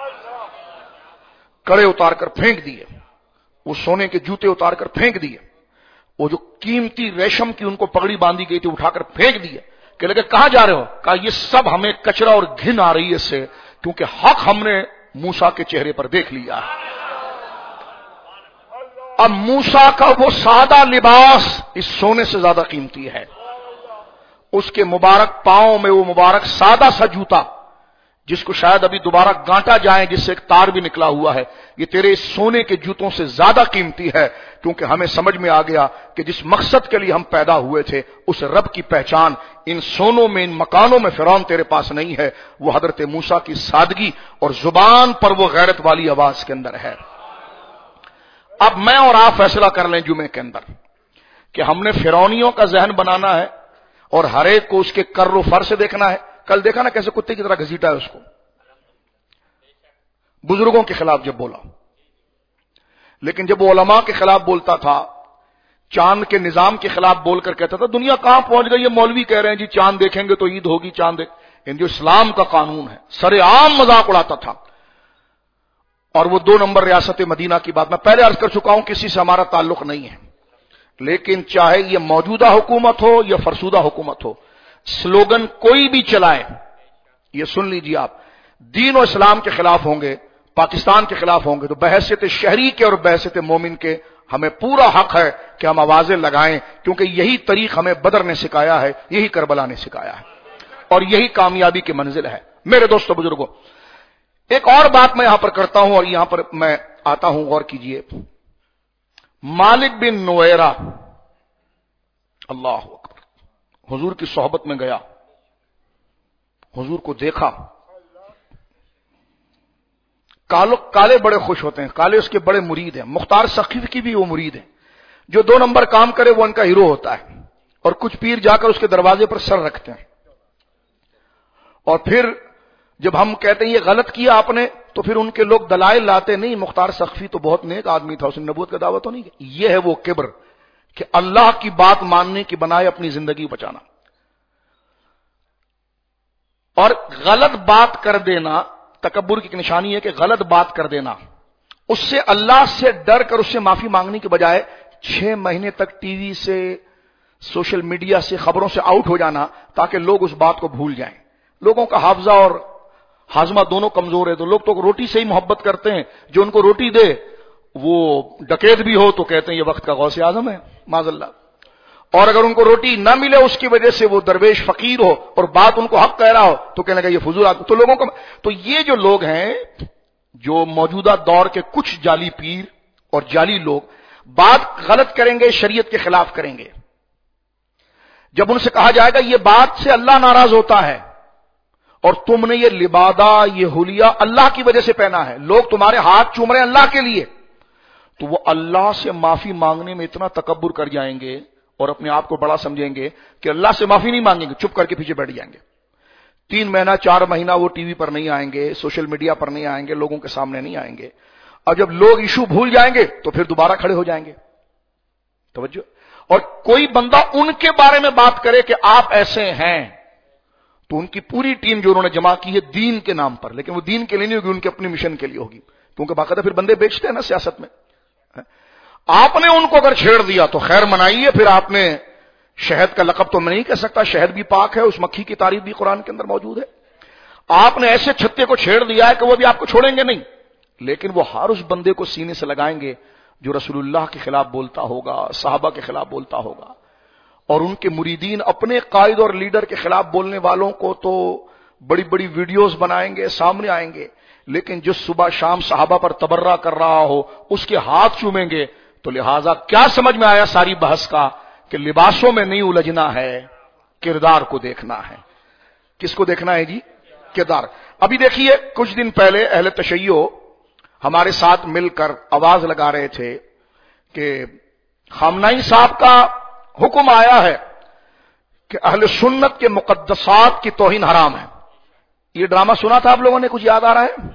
کڑے اتار کر پھینک دیے، وہ سونے کے جوتے اتار کر پھینک دیے، وہ جو قیمتی ریشم کی ان کو پگڑی باندھی گئی تھی اٹھا کر پھینک دیے، کہ لگے کہاں جا رہے ہو؟ کہا یہ سب ہمیں کچرا اور گھن آ رہی ہے اس سے، کیونکہ حق ہم نے موسیٰ کے چہرے پر دیکھ لیا ہے۔ اب موسیٰ کا وہ سادہ لباس اس سونے سے زیادہ قیمتی ہے، اس کے مبارک پاؤں میں وہ مبارک سادہ سا جوتا جس کو شاید ابھی دوبارہ گانٹا جائے، جس سے ایک تار بھی نکلا ہوا ہے، یہ تیرے اس سونے کے جوتوں سے زیادہ قیمتی ہے، کیونکہ ہمیں سمجھ میں آ گیا کہ جس مقصد کے لیے ہم پیدا ہوئے تھے اس رب کی پہچان ان سونوں میں، ان مکانوں میں فرعون تیرے پاس نہیں ہے، وہ حضرت موسیٰ کی سادگی اور زبان پر وہ غیرت والی آواز کے اندر ہے۔ اب میں اور آپ فیصلہ کر لیں جمعے کے اندر کہ ہم نے فرعونیوں کا ذہن بنانا ہے اور ہر ایک کو اس کے کر و فر سے دیکھنا ہے۔ کل دیکھا نا کیسے کتے کی طرح گھسیٹا ہے اس کو، بزرگوں کے خلاف جب بولا، لیکن جب وہ علماء کے خلاف بولتا تھا، چاند کے نظام کے خلاف بول کر کہتا تھا دنیا کہاں پہنچ گئی، یہ مولوی کہہ رہے ہیں جی چاند دیکھیں گے تو عید ہوگی، چاند جو اسلام کا قانون ہے، سر عام مذاق اڑاتا تھا۔ اور وہ 2 نمبر ریاست مدینہ کی بات میں پہلے عرض کر چکا ہوں، کسی سے ہمارا تعلق نہیں ہے، لیکن چاہے یہ موجودہ حکومت ہو یا فرسودہ حکومت ہو، سلوگن کوئی بھی چلائے، یہ سن لیجیے آپ، دین و اسلام کے خلاف ہوں گے، پاکستان کے خلاف ہوں گے، تو بحیثیت شہری کے اور بحیثیت مومن کے ہمیں پورا حق ہے کہ ہم آوازیں لگائیں، کیونکہ یہی طریق ہمیں بدر نے سکھایا ہے، یہی کربلا نے سکھایا ہے، اور یہی کامیابی کی منزل ہے۔ میرے دوستو بزرگوں، ایک اور بات میں یہاں پر کرتا ہوں اور یہاں پر میں آتا ہوں، غور کیجئے۔ مالک بن نویرہ، اللہ اکبر، حضور کی صحبت میں گیا، حضور کو دیکھا، کالے بڑے خوش ہوتے ہیں، کالے اس کے بڑے مرید ہیں، مختار ثقیف کی بھی وہ مرید ہیں، جو 2 نمبر کام کرے وہ ان کا ہیرو ہوتا ہے، اور کچھ پیر جا کر اس کے دروازے پر سر رکھتے ہیں، اور پھر جب ہم کہتے ہیں یہ غلط کیا آپ نے، تو پھر ان کے لوگ دلائل لاتے، نہیں مختار ثقفی تو بہت نیک آدمی تھا، اس نے نبوت کا دعویٰ تو نہیں کیا۔ یہ ہے وہ کبر کہ اللہ کی بات ماننے کی بنائے اپنی زندگی بچانا، اور غلط بات کر دینا تکبر کی نشانی ہے، کہ غلط بات کر دینا، اس سے اللہ سے ڈر کر اس سے معافی مانگنے کے بجائے 6 مہینے تک ٹی وی سے، سوشل میڈیا سے، خبروں سے آؤٹ ہو جانا تاکہ لوگ اس بات کو بھول جائیں۔ لوگوں کا حافظہ اور ہاضمہ دونوں کمزور ہے، تو لوگ تو روٹی سے ہی محبت کرتے ہیں، جو ان کو روٹی دے وہ ڈکیت بھی ہو تو کہتے ہیں یہ وقت کا غوث اعظم ہے معاذ اللہ، اور اگر ان کو روٹی نہ ملے اس کی وجہ سے وہ درویش فقیر ہو اور بات ان کو حق کہہ رہا ہو تو کہنے لگا یہ فضول آدمی۔ تو لوگوں کو، تو یہ جو لوگ ہیں، جو موجودہ دور کے کچھ جعلی پیر اور جعلی لوگ بات غلط کریں گے، شریعت کے خلاف کریں گے، جب ان سے کہا جائے گا یہ بات سے اللہ ناراض ہوتا ہے اور تم نے یہ لبادہ، یہ حلیہ اللہ کی وجہ سے پہنا ہے، لوگ تمہارے ہاتھ چوم رہے ہیں اللہ کے لیے، تو وہ اللہ سے معافی مانگنے میں اتنا تکبر کر جائیں گے اور اپنے آپ کو بڑا سمجھیں گے کہ اللہ سے معافی نہیں مانگیں گے، چپ کر کے پیچھے بیٹھ جائیں گے۔ 3 مہینہ 4 مہینہ وہ ٹی وی پر نہیں آئیں گے، سوشل میڈیا پر نہیں آئیں گے، لوگوں کے سامنے نہیں آئیں گے، اور جب لوگ ایشو بھول جائیں گے تو پھر دوبارہ کھڑے ہو جائیں گے۔ توجہ، اور کوئی بندہ ان کے بارے میں بات کرے کہ آپ ایسے ہیں، تو ان کی پوری ٹیم جو انہوں نے جمع کی ہے دین کے نام پر، لیکن وہ دین کے لیے نہیں ہوگی، ان کے اپنے مشن کے لیے ہوگی، کیونکہ باقاعدہ پھر بندے بیچتے ہیں نا سیاست میں۔ آپ نے ان کو اگر چھیڑ دیا تو خیر منائیے، پھر آپ نے شہد کا لقب تو میں نہیں کہہ سکتا، شہد بھی پاک ہے، اس مکھی کی تعریف بھی قرآن کے اندر موجود ہے۔ آپ نے ایسے چھتے کو چھیڑ دیا ہے کہ وہ بھی آپ کو چھوڑیں گے نہیں، لیکن وہ ہر اس بندے کو سینے سے لگائیں گے جو رسول اللہ کے خلاف بولتا ہوگا، صحابہ کے خلاف بولتا ہوگا، اور ان کے مریدین اپنے قائد اور لیڈر کے خلاف بولنے والوں کو تو بڑی بڑی ویڈیوز بنائیں گے، سامنے آئیں گے، لیکن جو صبح شام صحابہ پر تبرہ کر رہا ہو اس کے ہاتھ چومیں گے۔ تو لہٰذا کیا سمجھ میں آیا ساری بحث کا کہ لباسوں میں نہیں الجھنا ہے، کردار کو دیکھنا ہے۔ کس کو دیکھنا ہے جی؟ کردار۔ ابھی دیکھیے کچھ دن پہلے اہل تشیع ہمارے ساتھ مل کر آواز لگا رہے تھے کہ خامنہئی صاحب کا حکم آیا ہے کہ اہل سنت کے مقدسات کی توہین حرام ہے. یہ ڈرامہ سنا تھا آپ لوگوں نے؟ کچھ یاد آ رہا ہے؟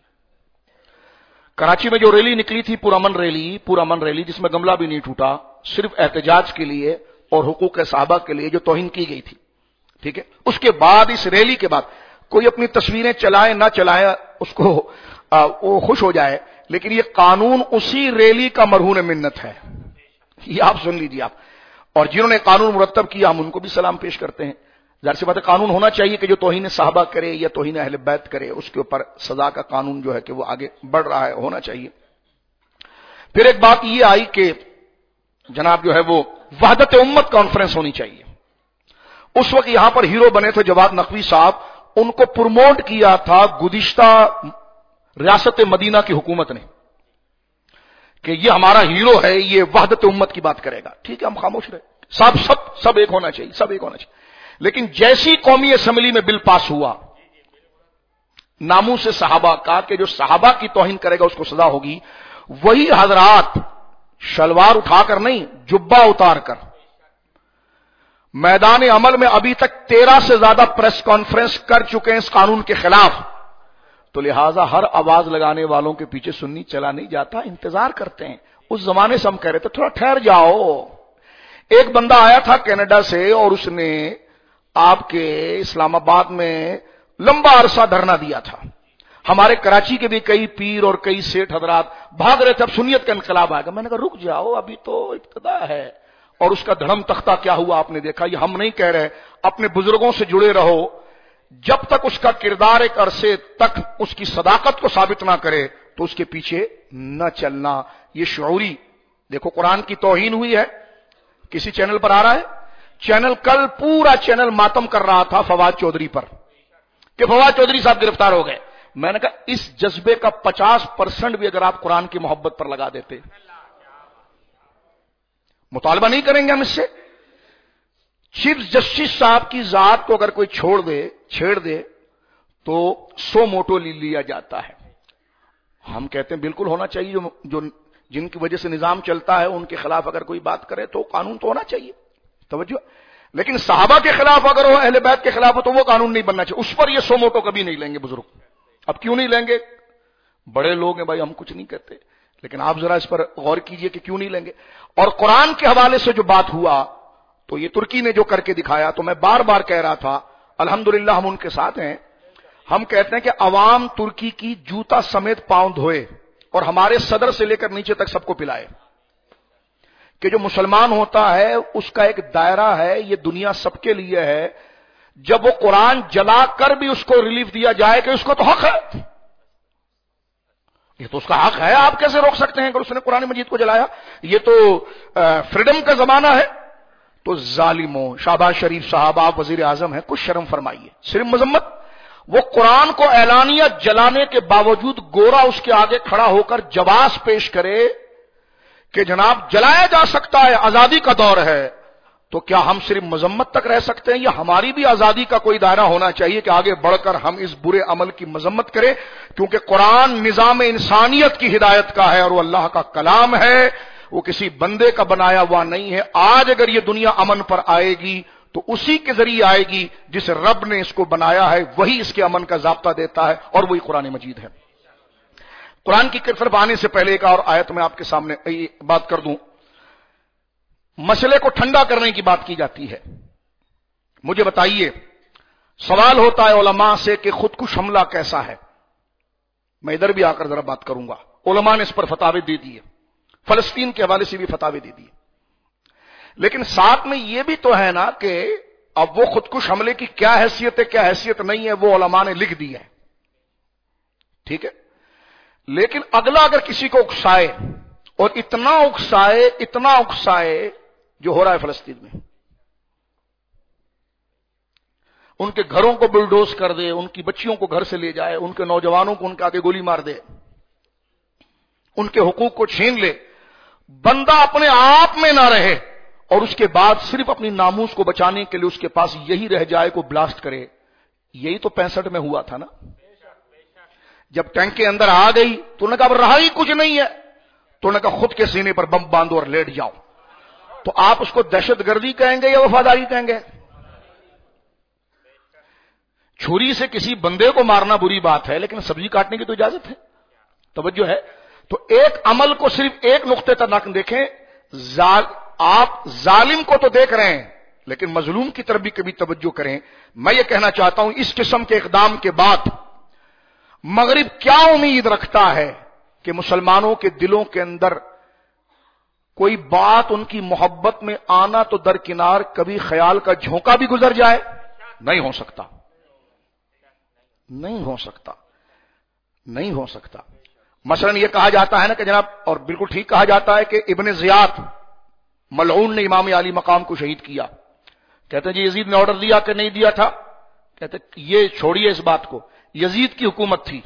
کراچی میں جو ریلی نکلی تھی پرامن ریلی جس میں گملہ بھی نہیں ٹوٹا، صرف احتجاج کے لیے اور حقوق صحابہ کے لیے جو توہین کی گئی تھی، ٹھیک ہے، اس کے بعد اس ریلی کے بعد کوئی اپنی تصویریں چلائے نہ چلائے اس کو وہ خوش ہو جائے، لیکن یہ قانون اسی ریلی کا مرہون منت ہے. یہ آپ سن لیجیے آپ. اور جنہوں نے قانون مرتب کیا ہم ان کو بھی سلام پیش کرتے ہیں. ظاہر سی بات ہے قانون ہونا چاہیے کہ جو توہین صحابہ کرے یا توہین اہل بیت کرے اس کے اوپر سزا کا قانون جو ہے کہ وہ آگے بڑھ رہا ہے، ہونا چاہیے. پھر ایک بات یہ آئی کہ جناب جو ہے وہ وحدت امت کانفرنس ہونی چاہیے. اس وقت یہاں پر ہیرو بنے تھے جواد نقوی صاحب، ان کو پروموٹ کیا تھا گزشتہ ریاست مدینہ کی حکومت نے کہ یہ ہمارا ہیرو ہے، یہ وحدت امت کی بات کرے گا. ٹھیک ہے، ہم خاموش رہے. سب ایک ہونا چاہیے، سب ایک ہونا چاہیے. لیکن جیسی قومی اسمبلی میں بل پاس ہوا ناموس صحابہ کا کہ جو صحابہ کی توہین کرے گا اس کو سزا ہوگی، وہی حضرات شلوار اٹھا کر نہیں، جبہ اتار کر میدان عمل میں ابھی تک 13 سے زیادہ پریس کانفرنس کر چکے ہیں اس قانون کے خلاف. تو لہٰذا ہر آواز لگانے والوں کے پیچھے سنی چلا نہیں جاتا، انتظار کرتے ہیں. اس زمانے سے ہم کہہ رہے تھے تھوڑا ٹھہر جاؤ. ایک بندہ آیا تھا کینیڈا سے اور اس نے آپ کے اسلام آباد میں لمبا عرصہ دھرنا دیا تھا. ہمارے کراچی کے بھی کئی پیر اور کئی سیٹ حضرات بھاگ رہے تھے اب سنیت کا انقلاب آئے گا. میں نے کہا رک جاؤ، ابھی تو ابتدا ہے. اور اس کا دھڑم تختہ کیا ہوا آپ نے دیکھا. یہ ہم نہیں کہہ رہے، اپنے بزرگوں سے جڑے رہو. جب تک اس کا کردار ایک عرصے تک اس کی صداقت کو ثابت نہ کرے تو اس کے پیچھے نہ چلنا. یہ شعوری دیکھو قرآن کی توہین ہوئی ہے، کسی چینل پر آ رہا ہے. چینل کل پورا چینل ماتم کر رہا تھا فواد چودھری پر کہ فواد چودھری صاحب گرفتار ہو گئے. میں نے کہا اس جذبے کا 50% بھی اگر آپ قرآن کی محبت پر لگا دیتے. مطالبہ نہیں کریں گے ہم اس سے. چیف جسٹس صاحب کی ذات کو اگر کوئی چھیڑ دے تو 100 موٹو لیا جاتا ہے. ہم کہتے ہیں بالکل ہونا چاہیے، جو جن کی وجہ سے نظام چلتا ہے ان کے خلاف اگر کوئی بات کرے تو قانون تو ہونا چاہیے. توجہ. لیکن صحابہ کے خلاف اگر ہو، اہل بیت کے خلاف ہو تو وہ قانون نہیں بننا چاہیے. اس پر یہ 100 موٹو کبھی نہیں لیں گے بزرگ. اب کیوں نہیں لیں گے؟ بڑے لوگ ہیں بھائی، ہم کچھ نہیں کہتے، لیکن آپ ذرا اس پر غور کیجئے کہ کیوں نہیں لیں گے. اور قرآن کے حوالے سے جو بات ہوا تو یہ ترکی نے جو کر کے دکھایا، تو میں بار بار کہہ رہا تھا الحمدللہ ہم ان کے ساتھ ہیں. ہم کہتے ہیں کہ عوام ترکی کی جوتا سمیت پاؤں دھوئے اور ہمارے صدر سے لے کر نیچے تک سب کو پلائے کہ جو مسلمان ہوتا ہے اس کا ایک دائرہ ہے، یہ دنیا سب کے لیے ہے. جب وہ قرآن جلا کر بھی اس کو ریلیف دیا جائے کہ اس کو تو حق ہے، یہ تو اس کا حق ہے. آپ کیسے روک سکتے ہیں اگر اس نے قرآن مجید کو جلایا؟ یہ تو فریڈم کا زمانہ ہے. تو ظالموں، شہباز شریف صاحب آپ وزیر اعظم ہیں، کچھ شرم فرمائیے. صرف مذمت، وہ قرآن کو اعلانیہ جلانے کے باوجود گورا اس کے آگے کھڑا ہو کر جواز پیش کرے کہ جناب جلایا جا سکتا ہے، آزادی کا دور ہے. تو کیا ہم صرف مذمت تک رہ سکتے ہیں یا ہماری بھی آزادی کا کوئی دائرہ ہونا چاہیے کہ آگے بڑھ کر ہم اس برے عمل کی مذمت کریں؟ کیونکہ قرآن نظام انسانیت کی ہدایت کا ہے اور وہ اللہ کا کلام ہے، وہ کسی بندے کا بنایا ہوا نہیں ہے. آج اگر یہ دنیا امن پر آئے گی تو اسی کے ذریعے آئے گی جس رب نے اس کو بنایا ہے، وہی اس کے امن کا ضابطہ دیتا ہے اور وہی قرآن مجید ہے. قرآن کی طرف آنے سے پہلے ایک اور آیت میں آپ کے سامنے بات کر دوں. مسئلے کو ٹھنڈا کرنے کی بات کی جاتی ہے. مجھے بتائیے، سوال ہوتا ہے علماء سے کہ خودکش حملہ کیسا ہے. میں ادھر بھی آ کر ذرا بات کروں گا. علماء نے اس پر فتاوی دے دیے، فلسطین کے حوالے سے بھی فتاوی دے دیے. لیکن ساتھ میں یہ بھی تو ہے نا کہ اب وہ خودکش حملے کی کیا حیثیت ہے کیا حیثیت نہیں ہے وہ علماء نے لکھ دی ہے. ٹھیک ہے، لیکن اگلا اگر کسی کو اکسائے اور اتنا اکسائے جو ہو رہا ہے فلسطین میں، ان کے گھروں کو بلڈوز کر دے، ان کی بچیوں کو گھر سے لے جائے، ان کے نوجوانوں کو ان کے آگے گولی مار دے، ان کے حقوق کو چھین لے، بندہ اپنے آپ میں نہ رہے اور اس کے بعد صرف اپنی ناموس کو بچانے کے لیے اس کے پاس یہی رہ جائے کو بلاسٹ کرے. یہی تو 65 میں ہوا تھا نا. جب ٹینک کے اندر آ گئی تو انہوں نے کہا رہا ہی کچھ نہیں ہے، تو انہوں نے کہا خود کے سینے پر بم باندھو اور لیٹ جاؤ. تو آپ اس کو دہشت گردی کہیں گے یا وفاداری کہیں گے؟ چھری سے کسی بندے کو مارنا بری بات ہے، لیکن سبزی کاٹنے کی تو اجازت ہے. توجہ ہے. تو ایک عمل کو صرف ایک نقطے تک دیکھیں. آپ ظالم کو تو دیکھ رہے ہیں لیکن مظلوم کی طرف بھی کبھی توجہ کریں. میں یہ کہنا چاہتا ہوں اس قسم کے اقدام کے بعد مغرب کیا امید رکھتا ہے کہ مسلمانوں کے دلوں کے اندر کوئی بات ان کی محبت میں آنا تو درکنار کبھی خیال کا جھونکا بھی گزر جائے؟ نہیں ہو سکتا، نہیں ہو سکتا، نہیں ہو سکتا. مثلا یہ کہا جاتا ہے نا کہ جناب، اور بالکل ٹھیک کہا جاتا ہے کہ ابن زیاد ملعون نے امام علی مقام کو شہید کیا. کہتے ہیں جی یزید نے آرڈر دیا کہ نہیں دیا تھا؟ کہتے ہیں یہ چھوڑیے اس بات کو، یزید کی حکومت تھی،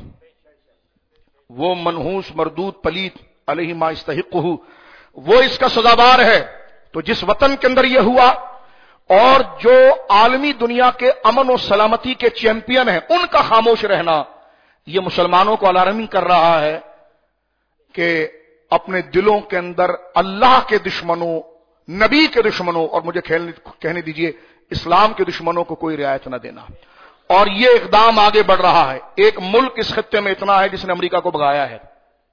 وہ منحوس مردود پلیت علیہ ما استحقہ، وہ اس کا سزاوار ہے. تو جس وطن کے اندر یہ ہوا اور جو عالمی دنیا کے امن و سلامتی کے چیمپئن ہیں ان کا خاموش رہنا یہ مسلمانوں کو الارمنگ کر رہا ہے کہ اپنے دلوں کے اندر اللہ کے دشمنوں، نبی کے دشمنوں، اور مجھے کہنے دیجئے اسلام کے دشمنوں کو کوئی رعایت نہ دینا. اور یہ اقدام آگے بڑھ رہا ہے. ایک ملک اس خطے میں اتنا ہے جس نے امریکہ کو بھگایا ہے،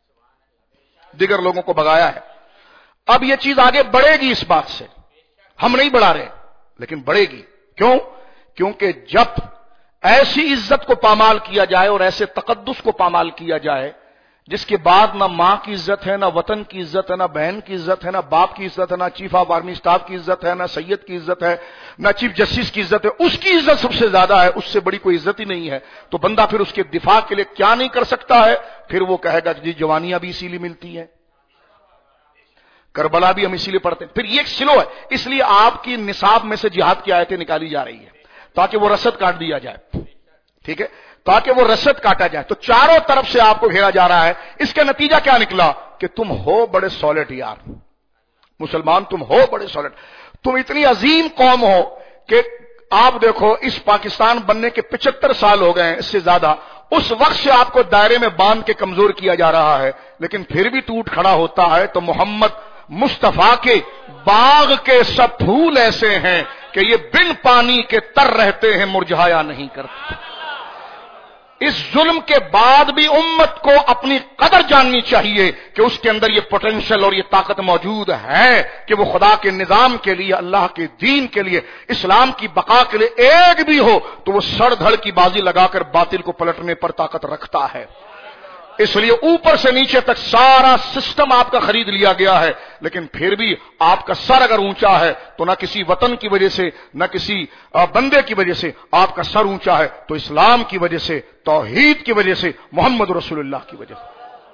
دیگر لوگوں کو بھگایا ہے. اب یہ چیز آگے بڑھے گی اس بات سے، ہم نہیں بڑھا رہے لیکن بڑھے گی. کیوں؟ کیونکہ جب ایسی عزت کو پامال کیا جائے اور ایسے تقدس کو پامال کیا جائے جس کے بعد نہ ماں کی عزت ہے، نہ وطن کی عزت ہے، نہ بہن کی عزت ہے، نہ باپ کی عزت ہے، نہ چیف آف آرمی اسٹاف کی عزت ہے، نہ سید کی عزت ہے، نہ چیف جسٹس کی عزت ہے، اس کی عزت سب سے زیادہ ہے، اس سے بڑی کوئی عزت ہی نہیں ہے. تو بندہ پھر اس کے دفاع کے لیے کیا نہیں کر سکتا ہے؟ پھر وہ کہے گا جی جوانیاں بھی اسی لیے ملتی ہیں، کربلا بھی ہم اسی لیے پڑھتے ہیں. پھر یہ ایک سلو ہے. اس لیے آپ کی نصاب میں سے جہاد کی آیتیں نکالی جا رہی ہے تاکہ وہ رسد کاٹ دیا جائے. ٹھیک ہے، تاکہ وہ رسد کاٹا جائے. تو چاروں طرف سے آپ کو گھیرا جا رہا ہے. اس کا نتیجہ کیا نکلا کہ تم ہو بڑے سالڈ یار مسلمان، تم ہو بڑے سالڈ، تم اتنی عظیم قوم ہو کہ آپ دیکھو اس پاکستان بننے کے 75 سال ہو گئے ہیں، اس سے زیادہ. اس وقت سے آپ کو دائرے میں باندھ کے کمزور کیا جا رہا ہے، لیکن پھر بھی ٹوٹ کھڑا ہوتا ہے. تو محمد مصطفیٰ کے باغ کے سب پھول ایسے ہیں کہ یہ بن پانی کے تر رہتے ہیں، مرجھایا نہیں کرتے. اس ظلم کے بعد بھی امت کو اپنی قدر جاننی چاہیے کہ اس کے اندر یہ پوٹینشل اور یہ طاقت موجود ہے کہ وہ خدا کے نظام کے لیے، اللہ کے دین کے لیے، اسلام کی بقا کے لیے ایک بھی ہو تو وہ سر دھڑ کی بازی لگا کر باطل کو پلٹنے پر طاقت رکھتا ہے. اس لیے اوپر سے نیچے تک سارا سسٹم آپ کا خرید لیا گیا ہے، لیکن پھر بھی آپ کا سر اگر اونچا ہے تو نہ کسی وطن کی وجہ سے، نہ کسی بندے کی وجہ سے آپ کا سر اونچا ہے، تو اسلام کی وجہ سے، توحید کی وجہ سے، محمد رسول اللہ کی وجہ سے.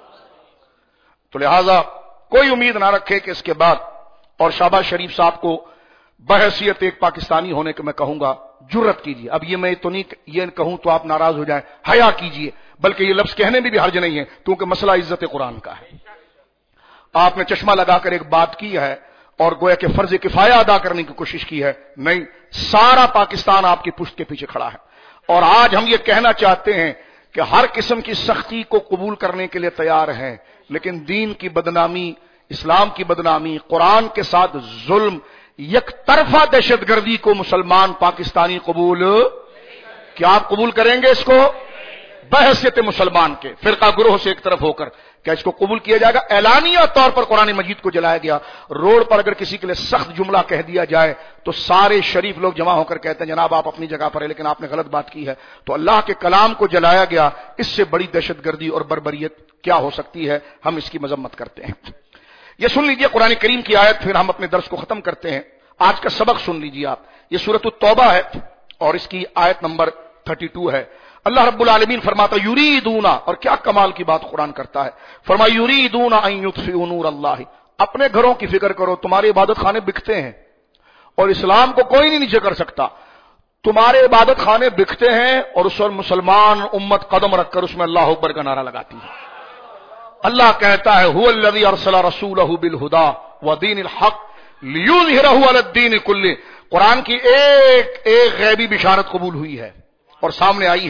تو لہذا کوئی امید نہ رکھے کہ اس کے بعد، اور شہباز شریف صاحب کو بحیثیت ایک پاکستانی ہونے کے میں کہوں گا جرت کیجیے. اب یہ میں تو نہیں یہ کہوں تو آپ ناراض ہو جائیں، حیا کیجیے، بلکہ یہ لفظ کہنے میں بھی حرج نہیں ہے کیونکہ مسئلہ عزت قرآن کا ہے. آپ نے چشمہ لگا کر ایک بات کی ہے اور گویا کہ فرض کفایہ ادا کرنے کی کوشش کی ہے. نہیں، سارا پاکستان آپ کی پشت کے پیچھے کھڑا ہے. اور آج ہم یہ کہنا چاہتے ہیں کہ ہر قسم کی سختی کو قبول کرنے کے لیے تیار ہیں، لیکن دین کی بدنامی، اسلام کی بدنامی، قرآن کے ساتھ ظلم، یک طرفہ دہشت گردی کو مسلمان پاکستانی قبول، کیا آپ قبول کریں گے اس کو؟ بحیثیت مسلمان کے فرقہ گروہ سے ایک طرف ہو کر کیا اس کو قبول کیا جائے گا؟ اعلانیہ طور پر قرآن مجید کو جلایا گیا. روڈ پر اگر کسی کے لیے سخت جملہ کہہ دیا جائے تو سارے شریف لوگ جمع ہو کر کہتے ہیں جناب آپ اپنی جگہ پر ہیں لیکن آپ نے غلط بات کی ہے. تو اللہ کے کلام کو جلایا گیا، اس سے بڑی دہشت گردی اور بربریت کیا ہو سکتی ہے؟ ہم اس کی مذمت کرتے ہیں. یہ سن لیجئے قرآن کریم کی آیت، پھر ہم اپنے درس کو ختم کرتے ہیں. آج کا سبق سن لیجئے آپ. یہ سورۃ التوبہ ہے اور اس کی آیت نمبر 32 ہے. اللہ رب العالمین فرماتا یریدون، اور کیا کمال کی بات قرآن کرتا ہے، فرمایا یریدون ان یطفئوا نور اللہ. اپنے گھروں کی فکر کرو، تمہارے عبادت خانے بکتے ہیں اور اسلام کو کوئی نہیں نیچے کر سکتا. تمہارے عبادت خانے بکتے ہیں اور اس پر مسلمان امت قدم رکھ کر اس میں اللہ اکبر کا نعرہ لگاتی ہے. اللہ کہتا ہے هو الذی ارسل رسولہ بالہدی ودین الحق لیظہرہ علی الدین کلہ. قرآن کی ایک ایک غیبی بشارت قبول ہوئی ہے اور سامنے آئی ہے.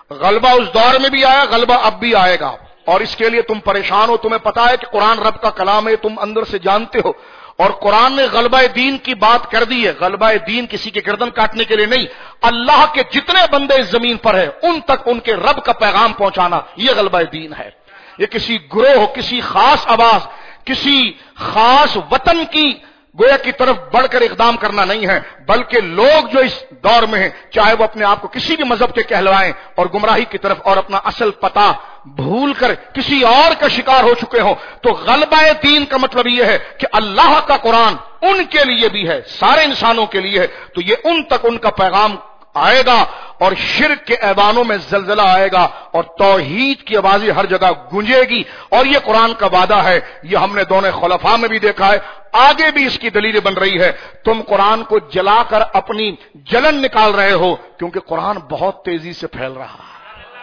غلبہ اس دور میں بھی آیا، غلبہ اب بھی آئے گا، اور اس کے لیے تم پریشان ہو. تمہیں پتا ہے کہ قرآن رب کا کلام ہے، تم اندر سے جانتے ہو، اور قرآن نے غلبہ دین کی بات کر دی ہے. غلبہ دین کسی کے گردن کاٹنے کے لیے نہیں، اللہ کے جتنے بندے اس زمین پر ہیں ان تک ان کے رب کا پیغام پہنچانا، یہ غلبہ دین ہے. یہ کسی گروہ، کسی خاص آواز، کسی خاص وطن کی گویا کی طرف بڑھ کر اقدام کرنا نہیں ہے، بلکہ لوگ جو اس دور میں ہیں، چاہے وہ اپنے آپ کو کسی بھی مذہب کے کہلوائیں اور گمراہی کی طرف اور اپنا اصل پتہ بھول کر کسی اور کا شکار ہو چکے ہوں، تو غلبہ دین کا مطلب یہ ہے کہ اللہ کا قرآن ان کے لیے بھی ہے، سارے انسانوں کے لیے ہے. تو یہ ان تک ان کا پیغام آئے گا، اور شرک کے ایوانوں میں زلزلہ آئے گا، اور توحید کی آوازیں ہر جگہ گونجے گی. اور یہ قرآن کا وعدہ ہے، یہ ہم نے دونوں خلفاء میں بھی دیکھا ہے، آگے بھی اس کی دلیل بن رہی ہے. تم قرآن کو جلا کر اپنی جلن نکال رہے ہو، کیونکہ قرآن بہت تیزی سے پھیل رہا ہے.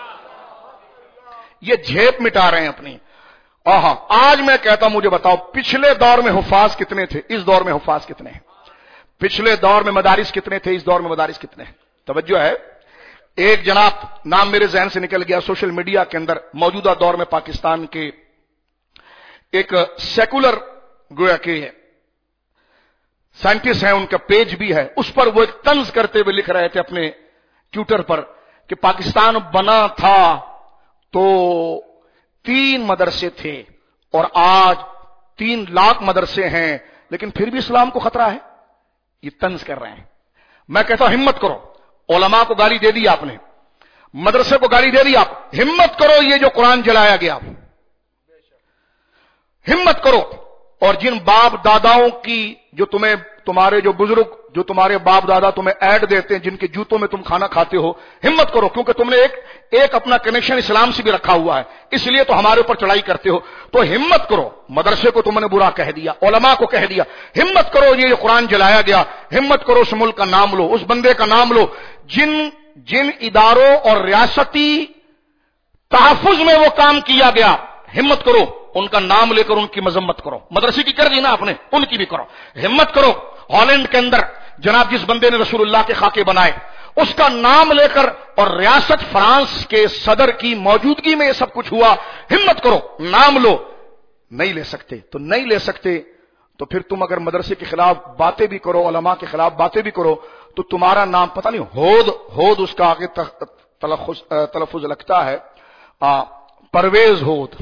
یہ جھیپ مٹا رہے ہیں اپنی. آج میں کہتا ہوں، مجھے بتاؤ پچھلے دور میں حفاظ کتنے تھے، اس دور میں حفاظ کتنے ہیں؟ پچھلے دور میں مدارس کتنے تھے، اس دور میں مدارس کتنے ہیں؟ توجہ ہے. ایک جناب نام میرے ذہن سے نکل گیا، سوشل میڈیا کے اندر موجودہ دور میں پاکستان کے ایک سیکولر گویا کہ سائنٹسٹ ہیں، ان کا پیج بھی ہے، اس پر وہ ایک طنز کرتے ہوئے لکھ رہے تھے اپنے ٹویٹر پر کہ پاکستان بنا تھا تو 3 مدرسے تھے اور آج 3 لاکھ مدرسے ہیں، لیکن پھر بھی اسلام کو خطرہ ہے. یہ طنز کر رہے ہیں. میں کہتا ہوں ہمت کرو، علماء کو گالی دے دی آپ نے، مدرسے کو گالی دے دی آپ، ہمت کرو یہ جو قرآن جلایا گیا، ہمت کرو. اور جن باپ داداؤں کی جو تمہارے جو بزرگ جو تمہارے باپ دادا تمہیں ایڈ دیتے ہیں، جن کے جوتوں میں تم کھانا کھاتے ہو، ہمت کرو، کیونکہ تم نے ایک اپنا کنیکشن اسلام سے بھی رکھا ہوا ہے، اس لیے تو ہمارے اوپر چڑھائی کرتے ہو. تو ہمت کرو، مدرسے کو تم نے برا کہہ دیا، علماء کو کہہ دیا، ہمت کرو یہ جو قرآن جلایا گیا، ہمت کرو اس ملک کا نام لو، اس بندے کا نام لو جن اداروں اور ریاستی تحفظ میں وہ کام کیا گیا، ہمت کرو ان کا نام لے کر ان کی مذمت کرو. مدرسے کی کر دی نا آپ نے، ان کی بھی کرو. ہمت کرو ہالینڈ کے اندر جناب جس بندے نے رسول اللہ کے خاکے بنائے، اس کا نام لے کر، اور ریاست فرانس کے صدر کی موجودگی میں یہ سب کچھ ہوا، ہمت کرو نام لو. نہیں لے سکتے تو نہیں لے سکتے، تو پھر تم اگر مدرسے کے خلاف باتیں بھی کرو، علماء کے خلاف باتیں بھی کرو، تو تمہارا نام پتہ نہیں ہود اس کا آگے تلفظ لگتا ہے، پرویز ہود،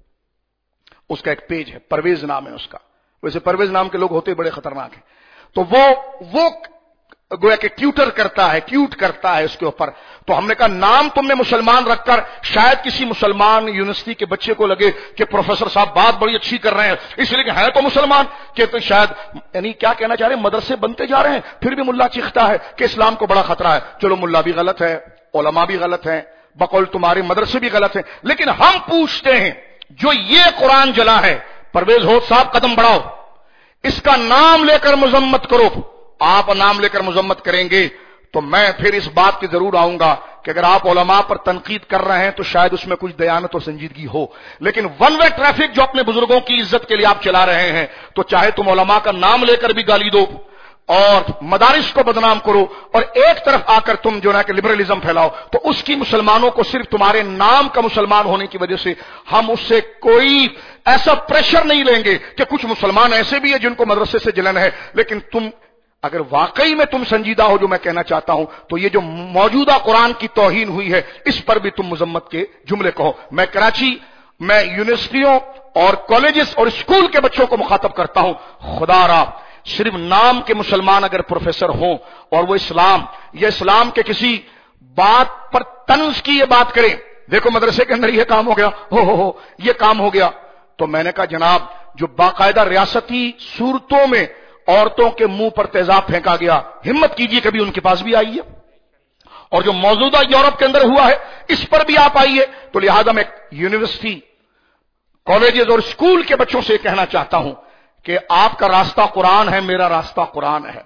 اس کا ایک پیج ہے، پرویز نام ہے اس کا. ویسے پرویز نام کے لوگ ہوتے بڑے خطرناک ہیں. تو وہ گویا کہ ٹیوٹ کرتا ہے اس کے اوپر. تو ہم نے کہا نام تم نے مسلمان رکھ کر، شاید کسی مسلمان یونیورسٹی کے بچے کو لگے کہ پروفیسر صاحب بات بڑی اچھی کر رہے ہیں، اس لیے کہ ہے تو مسلمان، کہ تو شاید یعنی کیا کہنا چاہ رہے ہیں، مدرسے بنتے جا رہے ہیں، پھر بھی ملا چیختا ہے کہ اسلام کو بڑا خطرہ ہے. چلو ملا بھی غلط ہے، علماء بھی غلط ہیں، بقول تمہارے مدرسے بھی غلط ہیں، لیکن ہم پوچھتے ہیں جو یہ قرآن جلا ہے، پرویز ہود صاحب قدم بڑھاؤ، اس کا نام لے کر مذمت کرو. آپ نام لے کر مذمت کریں گے تو میں پھر اس بات کی ضرور آؤں گا کہ اگر آپ علماء پر تنقید کر رہے ہیں تو شاید اس میں کچھ دیانت اور سنجیدگی ہو، لیکن ون وے ٹریفک جو اپنے بزرگوں کی عزت کے لیے آپ چلا رہے ہیں، تو چاہے تم علماء کا نام لے کر بھی گالی دو اور مدارس کو بدنام کرو، اور ایک طرف آ کر تم جو نا کہ لبرلزم پھیلاؤ، تو اس کی مسلمانوں کو صرف تمہارے نام کا مسلمان ہونے کی وجہ سے ہم اس سے کوئی ایسا پریشر نہیں لیں گے کہ کچھ مسلمان ایسے بھی ہیں جن کو مدرسے سے جلن ہے. لیکن تم اگر واقعی میں تم سنجیدہ ہو جو میں کہنا چاہتا ہوں، تو یہ جو موجودہ قرآن کی توہین ہوئی ہے اس پر بھی تم مذمت کے جملے کہو. میں کراچی میں یونیورسٹیوں اور کالجز اور اسکول کے بچوں کو مخاطب کرتا ہوں، خدا را صرف نام کے مسلمان اگر پروفیسر ہوں اور وہ اسلام یا اسلام کے کسی بات پر طنز کی یہ بات کریں، دیکھو مدرسے کے اندر یہ کام ہو گیا، ہو یہ کام ہو گیا، تو میں نے کہا جناب جو باقاعدہ ریاستی صورتوں میں عورتوں کے منہ پر تیزاب پھینکا گیا، ہمت کیجئے کبھی ان کے پاس بھی آئیے، اور جو موجودہ یورپ کے اندر ہوا ہے اس پر بھی آپ آئیے. تو لہذا میں یونیورسٹی کالجز اور اسکول کے بچوں سے کہنا چاہتا ہوں کہ آپ کا راستہ قرآن ہے، میرا راستہ قرآن ہے.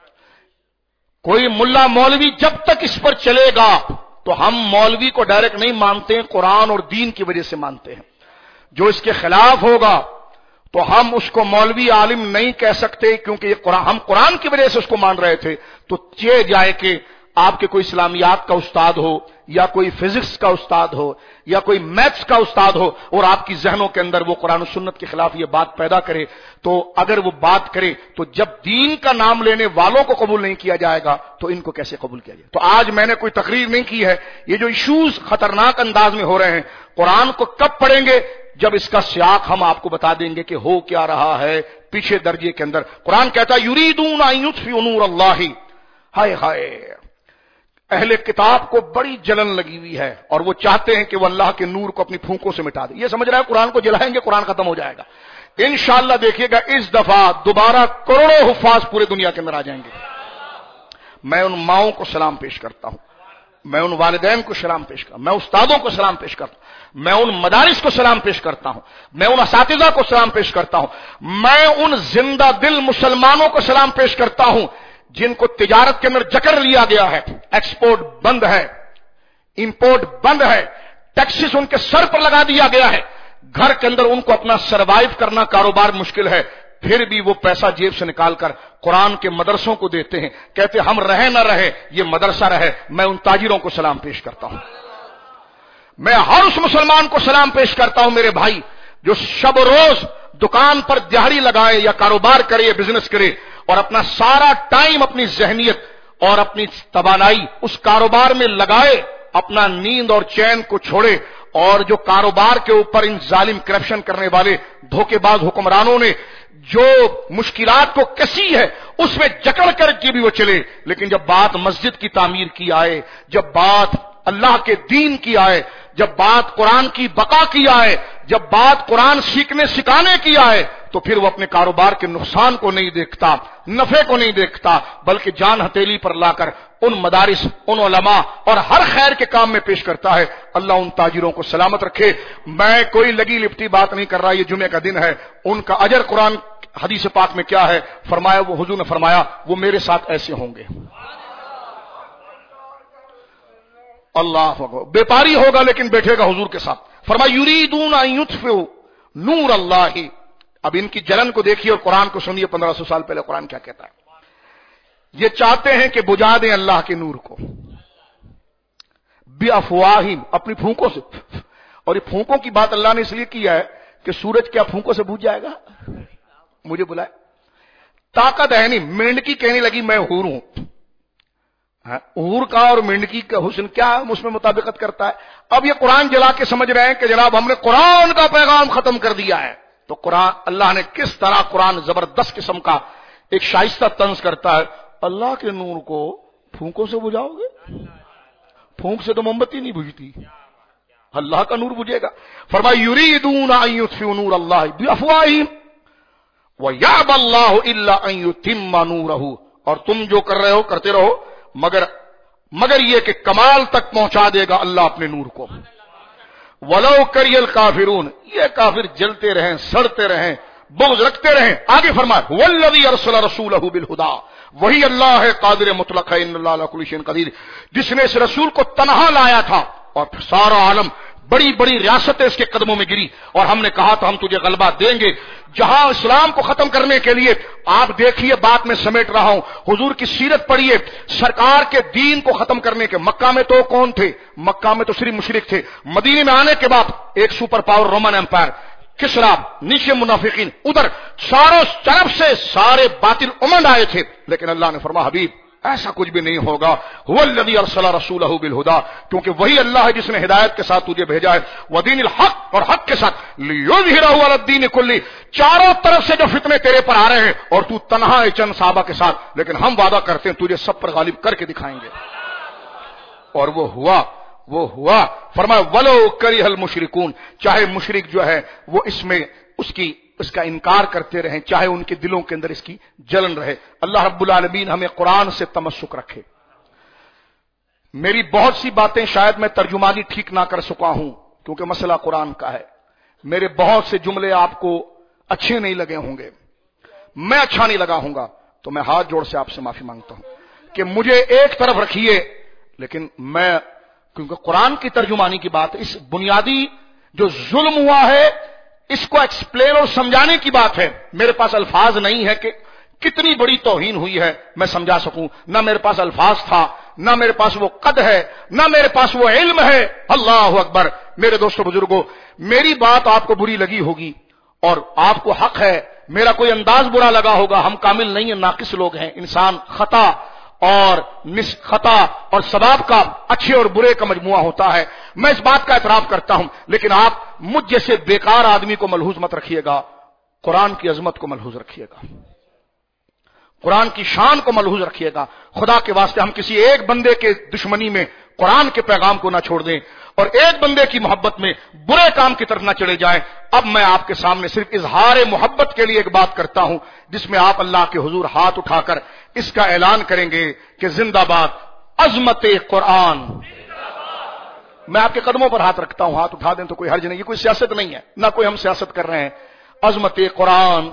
کوئی ملا مولوی جب تک اس پر چلے گا تو ہم مولوی کو ڈائریکٹ نہیں مانتے ہیں، قرآن اور دین کی وجہ سے مانتے ہیں. جو اس کے خلاف ہوگا تو ہم اس کو مولوی عالم نہیں کہہ سکتے، کیونکہ یہ قرآن، ہم قرآن کی وجہ سے اس کو مان رہے تھے. تو یہ جائے کہ آپ کے کوئی اسلامیات کا استاد ہو یا کوئی فزکس کا استاد ہو یا کوئی میتھس کا استاد ہو اور آپ کی ذہنوں کے اندر وہ قرآن و سنت کے خلاف یہ بات پیدا کرے، تو اگر وہ بات کرے تو جب دین کا نام لینے والوں کو قبول نہیں کیا جائے گا تو ان کو کیسے قبول کیا جائے؟ تو آج میں نے کوئی تقریر نہیں کی ہے، یہ جو ایشوز خطرناک انداز میں ہو رہے ہیں، قرآن کو کب پڑھیں گے؟ جب اس کا سیاق ہم آپ کو بتا دیں گے کہ ہو کیا رہا ہے پیچھے درجے کے اندر۔ قرآن کہتا ہے یریدون ان یطفئوا نور اللہ، ہائے ہائے، اہل کتاب کو بڑی جلن لگی ہوئی ہے اور وہ چاہتے ہیں کہ وہ اللہ کے نور کو اپنی پھونکوں سے مٹا دے۔ یہ سمجھ رہا ہے قرآن کو جلائیں گے قرآن ختم ہو جائے گا۔ انشاءاللہ دیکھیے گا اس دفعہ دوبارہ کروڑوں حفاظ پورے دنیا کے اندر آ جائیں گے۔ میں ان ماؤں کو سلام پیش کرتا ہوں، میں ان والدین کو سلام پیش کرتا ہوں، میں استادوں کو سلام پیش کرتا ہوں، میں ان مدارس کو سلام پیش کرتا ہوں، میں ان اساتذہ کو سلام پیش کرتا ہوں، میں ان زندہ دل مسلمانوں کو سلام پیش کرتا ہوں جن کو تجارت کے اندر جکڑ لیا گیا ہے، ایکسپورٹ بند ہے، امپورٹ بند ہے، ٹیکسز ان کے سر پر لگا دیا گیا ہے، گھر کے اندر ان کو اپنا سروائیو کرنا کاروبار مشکل ہے، پھر بھی وہ پیسہ جیب سے نکال کر قرآن کے مدرسوں کو دیتے ہیں، کہتے ہم رہے نہ رہے یہ مدرسہ رہے۔ میں ان تاجروں کو سلام پیش کرتا ہوں، میں ہر اس مسلمان کو سلام پیش کرتا ہوں میرے بھائی جو شب و روز دکان پر دیہڑی لگائے یا کاروبار کرے یا بزنس کرے اور اپنا سارا ٹائم، اپنی ذہنیت اور اپنی توانائی اس کاروبار میں لگائے، اپنا نیند اور چین کو چھوڑے، اور جو کاروبار کے اوپر ان ظالم کرپشن کرنے والے دھوکے باز حکمرانوں نے جو مشکلات کو کسی ہے اس میں جکڑ کر کے بھی وہ چلے، لیکن جب بات مسجد کی تعمیر کی آئے، جب بات اللہ کے دین کی آئے، جب بات قرآن کی بقا کی آئے، جب بات قرآن سیکھنے سکھانے کی آئے، تو پھر وہ اپنے کاروبار کے نقصان کو نہیں دیکھتا، نفع کو نہیں دیکھتا، بلکہ جان ہتھیلی پر لا کر ان مدارس، ان علماء اور ہر خیر کے کام میں پیش کرتا ہے۔ اللہ ان تاجروں کو سلامت رکھے۔ میں کوئی لگی لپٹی بات نہیں کر رہا، یہ جمعے کا دن ہے، ان کا اجر قرآن حدیث پاک میں کیا ہے فرمایا، وہ حضور نے فرمایا وہ میرے ساتھ ایسے ہوں گے۔ اللہ اکبر، بیپاری ہوگا لیکن بیٹھے گا حضور کے ساتھ۔ فرمایا یریدون ان یطفئوا نور اللہ۔ اب ان کی جلن کو دیکھیے اور قرآن کو سنیے، 1500 سال پہلے قرآن کیا کہتا ہے۔ یہ چاہتے ہیں کہ بجھا دیں اللہ کے نور کو بافواہم، اپنی پھونکوں سے، اور یہ پھونکوں کی بات اللہ نے اس لیے کیا ہے کہ سورج کیا پھونکوں سے بجھ جائے گا؟ مجھے بلائے، طاقت ہے نہیں۔ مینڈکی کہنے لگی میں حور ہوں، حور کا اور مینڈکی کا حسن کیا اس میں مطابقت کرتا ہے؟ اب یہ قرآن جلا کے سمجھ رہے ہیں کہ جناب ہم نے قرآن کا پیغام ختم کر دیا ہے۔ تو قرآن، اللہ نے کس طرح قرآن زبردست قسم کا ایک شائستہ طنز کرتا ہے، اللہ کے نور کو پھونکوں سے بجھاؤ گے؟ پھونک سے تو موم بتی نہیں بجھتی، اللہ کا نور بجھے گا۔ فرمایا یریدون ان یطفئوا نور اللہ بافواہم ویأبی اللہ الا ان یتم نورہ، اور تم جو کر رہے ہو کرتے رہو، مگر یہ کہ کمال تک پہنچا دے گا اللہ اپنے نور کو۔ ولو کری الکافرون، یہ کافر جلتے رہیں، سڑتے رہیں، بغض رکھتے رہیں۔ آگے فرمایا والذی ارسل رسولہ بالہدی، وہی اللہ ہے قادر مطلق ہے، ان اللہ علی کل شیء قدیر، جس نے اس رسول کو تنہا لایا تھا اور سارا عالم، بڑی بڑی ریاستیں اس کے قدموں میں گری، اور ہم نے کہا تھا ہم تجھے غلبہ دیں گے۔ جہاں اسلام کو ختم کرنے کے لیے، آپ دیکھیے بات میں سمیٹ رہا ہوں، حضور کی سیرت پڑھیے، سرکار کے دین کو ختم کرنے کے، مکہ میں تو کون تھے؟ مکہ میں تو صرف مشرک تھے، مدینے میں آنے کے بعد ایک سپر پاور رومن ایمپائر، کسرا، نیچے منافقین، ادھر چاروں طرف سے سارے باطل امنڈ آئے تھے، لیکن اللہ نے فرمایا حبیب ایسا کچھ بھی نہیں ہوگا، هو الذی ارسل رسولہ بالہدی، کیونکہ وہی اللہ ہے جس نے ہدایت کے ساتھ تجھے بھیجا ہے، ودین الحق، اور حق کے ساتھ، لیظہرہ علی الدین کلہ، چاروں طرف سے جو فتنے تیرے پر آ رہے ہیں اور تو تنہا ہے چند صحابہ کے ساتھ، لیکن ہم وعدہ کرتے ہیں تجھے سب پر غالب کر کے دکھائیں گے، اور وہ ہوا۔ فرمایا ولو کرہ المشرکون، چاہے مشرک جو ہے وہ اس میں اس کا انکار کرتے رہیں، چاہے ان کے دلوں کے اندر اس کی جلن رہے۔ اللہ رب العالمین ہمیں قرآن سے تمسک رکھے۔ میری بہت سی باتیں شاید میں ترجمانی ٹھیک نہ کر سکا ہوں کیونکہ مسئلہ قرآن کا ہے، میرے بہت سے جملے آپ کو اچھے نہیں لگے ہوں گے، میں اچھا نہیں لگا ہوں گا، تو میں ہاتھ جوڑ سے آپ سے معافی مانگتا ہوں کہ مجھے ایک طرف رکھیے، لیکن میں کیونکہ قرآن کی ترجمانی کی بات، اس بنیادی جو ظلم ہوا ہے اس کو ایکسپلین اور سمجھانے کی بات ہے، میرے پاس الفاظ نہیں ہے کہ कितनी बड़ी तौहीन हुई है मैं समझा सकूं। ना मेरे पास अल्फाज था, ना मेरे पास वो कद है, ना मेरे पास वो इल्म है। अल्लाह अकबर। मेरे दोस्तों बुजुर्गों, मेरी बात आपको बुरी लगी होगी और आपको हक है, मेरा कोई अंदाज बुरा लगा होगा। हम कामिल नहीं है, नाकिस लोग हैं। इंसान खता और सवाब का, अच्छे और बुरे का मजमुआ होता है। मैं इस बात का एतराफ करता हूं, लेकिन आप मुझ जैसे बेकार आदमी को मलहूज मत रखिएगा, कुरान की अजमत को मलहूज रखिएगा, कुरान की शान को मलहूज रखिएगा। खुदा के वास्ते हम किसी एक बंदे के दुश्मनी में कुरान के पैगाम को ना छोड़ दें और एक बंदे की मोहब्बत में बुरे काम की तरफ ना चले जाएं। अब मैं आपके सामने सिर्फ इजहार मोहब्बत के लिए एक बात करता हूं, जिसमें आप अल्लाह के हुजूर हाथ उठाकर इसका ऐलान करेंगे कि जिंदाबाद अजमत कुरान। मैं आपके कदमों पर हाथ रखता हूं, हाथ उठा दें तो कोई हर्ज नहीं। ये कोई सियासत नहीं है, ना कोई हम सियासत कर रहे हैं। अजमत कुरान,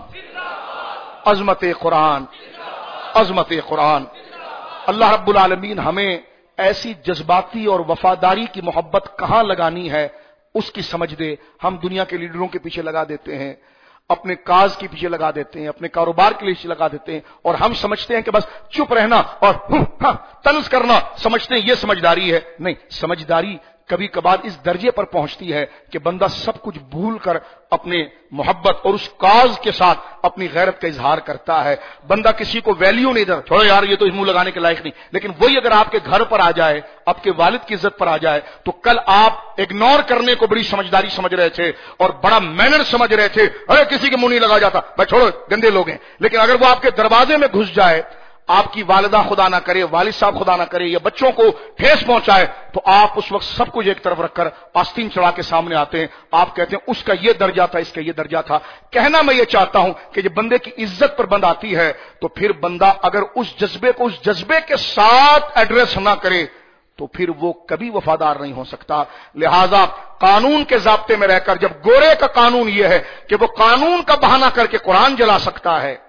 अजमत कुरान, अजमत कुरान। अल्लाह रब्बुल आलमीन हमें ऐसी जज्बाती और वफादारी की मोहब्बत कहां लगानी है उसकी समझ दे। हम दुनिया के लीडरों के पीछे लगा देते हैं, अपने काज के पीछे लगा देते हैं, अपने कारोबार के लिए लगा देते हैं और हम समझते हैं कि बस चुप रहना और तंज करना समझते हैं ये समझदारी है। नहीं, समझदारी कभी कभार इस दर्जे पर पहुंचती है कि बंदा सब कुछ भूल कर अपने मोहब्बत और उस काज के साथ अपनी गैरत का इजहार करता है। बंदा किसी को वैल्यू नहीं देता, छोड़ो यार ये तो मुंह लगाने के लायक नहीं। लेकिन वही अगर आपके घर पर आ जाए, आपके वालिद की इज्जत पर आ जाए, तो कल आप इग्नोर करने को बड़ी समझदारी समझ रहे थे और बड़ा मैनर समझ रहे थे, अरे किसी के मुंह नहीं लगा जाता, भाई छोड़ो गंदे लोग हैं। लेकिन अगर वो आपके दरवाजे में घुस जाए, आपकी वालिदा खुदा ना करे, वालिद साहब खुदा ना करे, या बच्चों को ठेस पहुंचाए, तो आप उस वक्त सब कुछ एक तरफ रखकर आस्तीन चढ़ा के सामने आते हैं। आप कहते हैं उसका ये दर्जा था, इसका ये दर्जा था। कहना मैं ये चाहता हूं कि जब बंदे की इज्जत पर बंद आती है तो फिर बंदा अगर उस जज्बे को उस जज्बे के साथ एड्रेस ना करे तो फिर वो कभी वफादार नहीं हो सकता। लिहाजा कानून के जाब्ते में रहकर, जब गोरे का कानून यह है कि वो कानून का बहाना करके कुरान जला सकता है,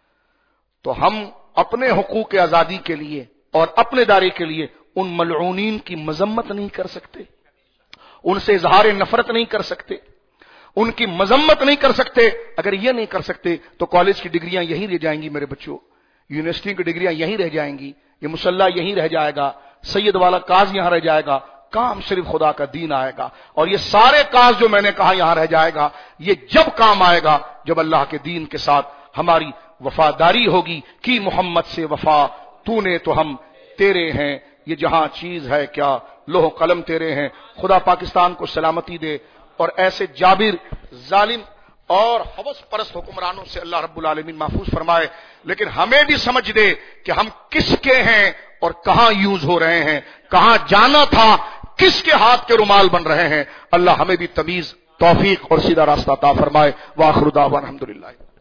तो हम अपने हुकूक आजादी के लिए और अपने दायरे के लिए उन मलऊनीन की मजम्मत नहीं कर सकते, उनसे इजहार नफरत नहीं कर सकते, उनकी मजम्मत नहीं कर सकते। अगर ये नहीं कर सकते तो कॉलेज की डिग्रियां यहीं रह जाएंगी मेरे बच्चों, यूनिवर्सिटी की डिग्रियां यहीं रह जाएंगी, ये मुसल्ला यहीं रह जाएगा, सैयद वाला काज यहां रह जाएगा, काम सिर्फ खुदा का दीन आएगा। और ये सारे काज जो मैंने कहा यहां रह जाएगा, ये जब काम आएगा जब अल्लाह के दीन के साथ हमारी वफादारी होगी कि मोहम्मद से वफा तूने तो हम तेरे हैं, ये जहां चीज है क्या लोह कलम तेरे हैं। खुदा पाकिस्तान को सलामती दे और ऐसे जाबिर, जालिम और हवस परस्त हुक्मरानों से अल्लाह रब्बुल आलमीन महफूज फरमाए। लेकिन हमें भी समझ दे कि हम किसके हैं और कहां यूज हो रहे हैं, कहां जाना था, किसके हाथ के रुमाल बन रहे हैं। अल्लाह हमें भी तमीज, तौफीक और सीधा रास्ता अता फरमाए। व आखिर दावाना अल्हम्दुलिल्लाह।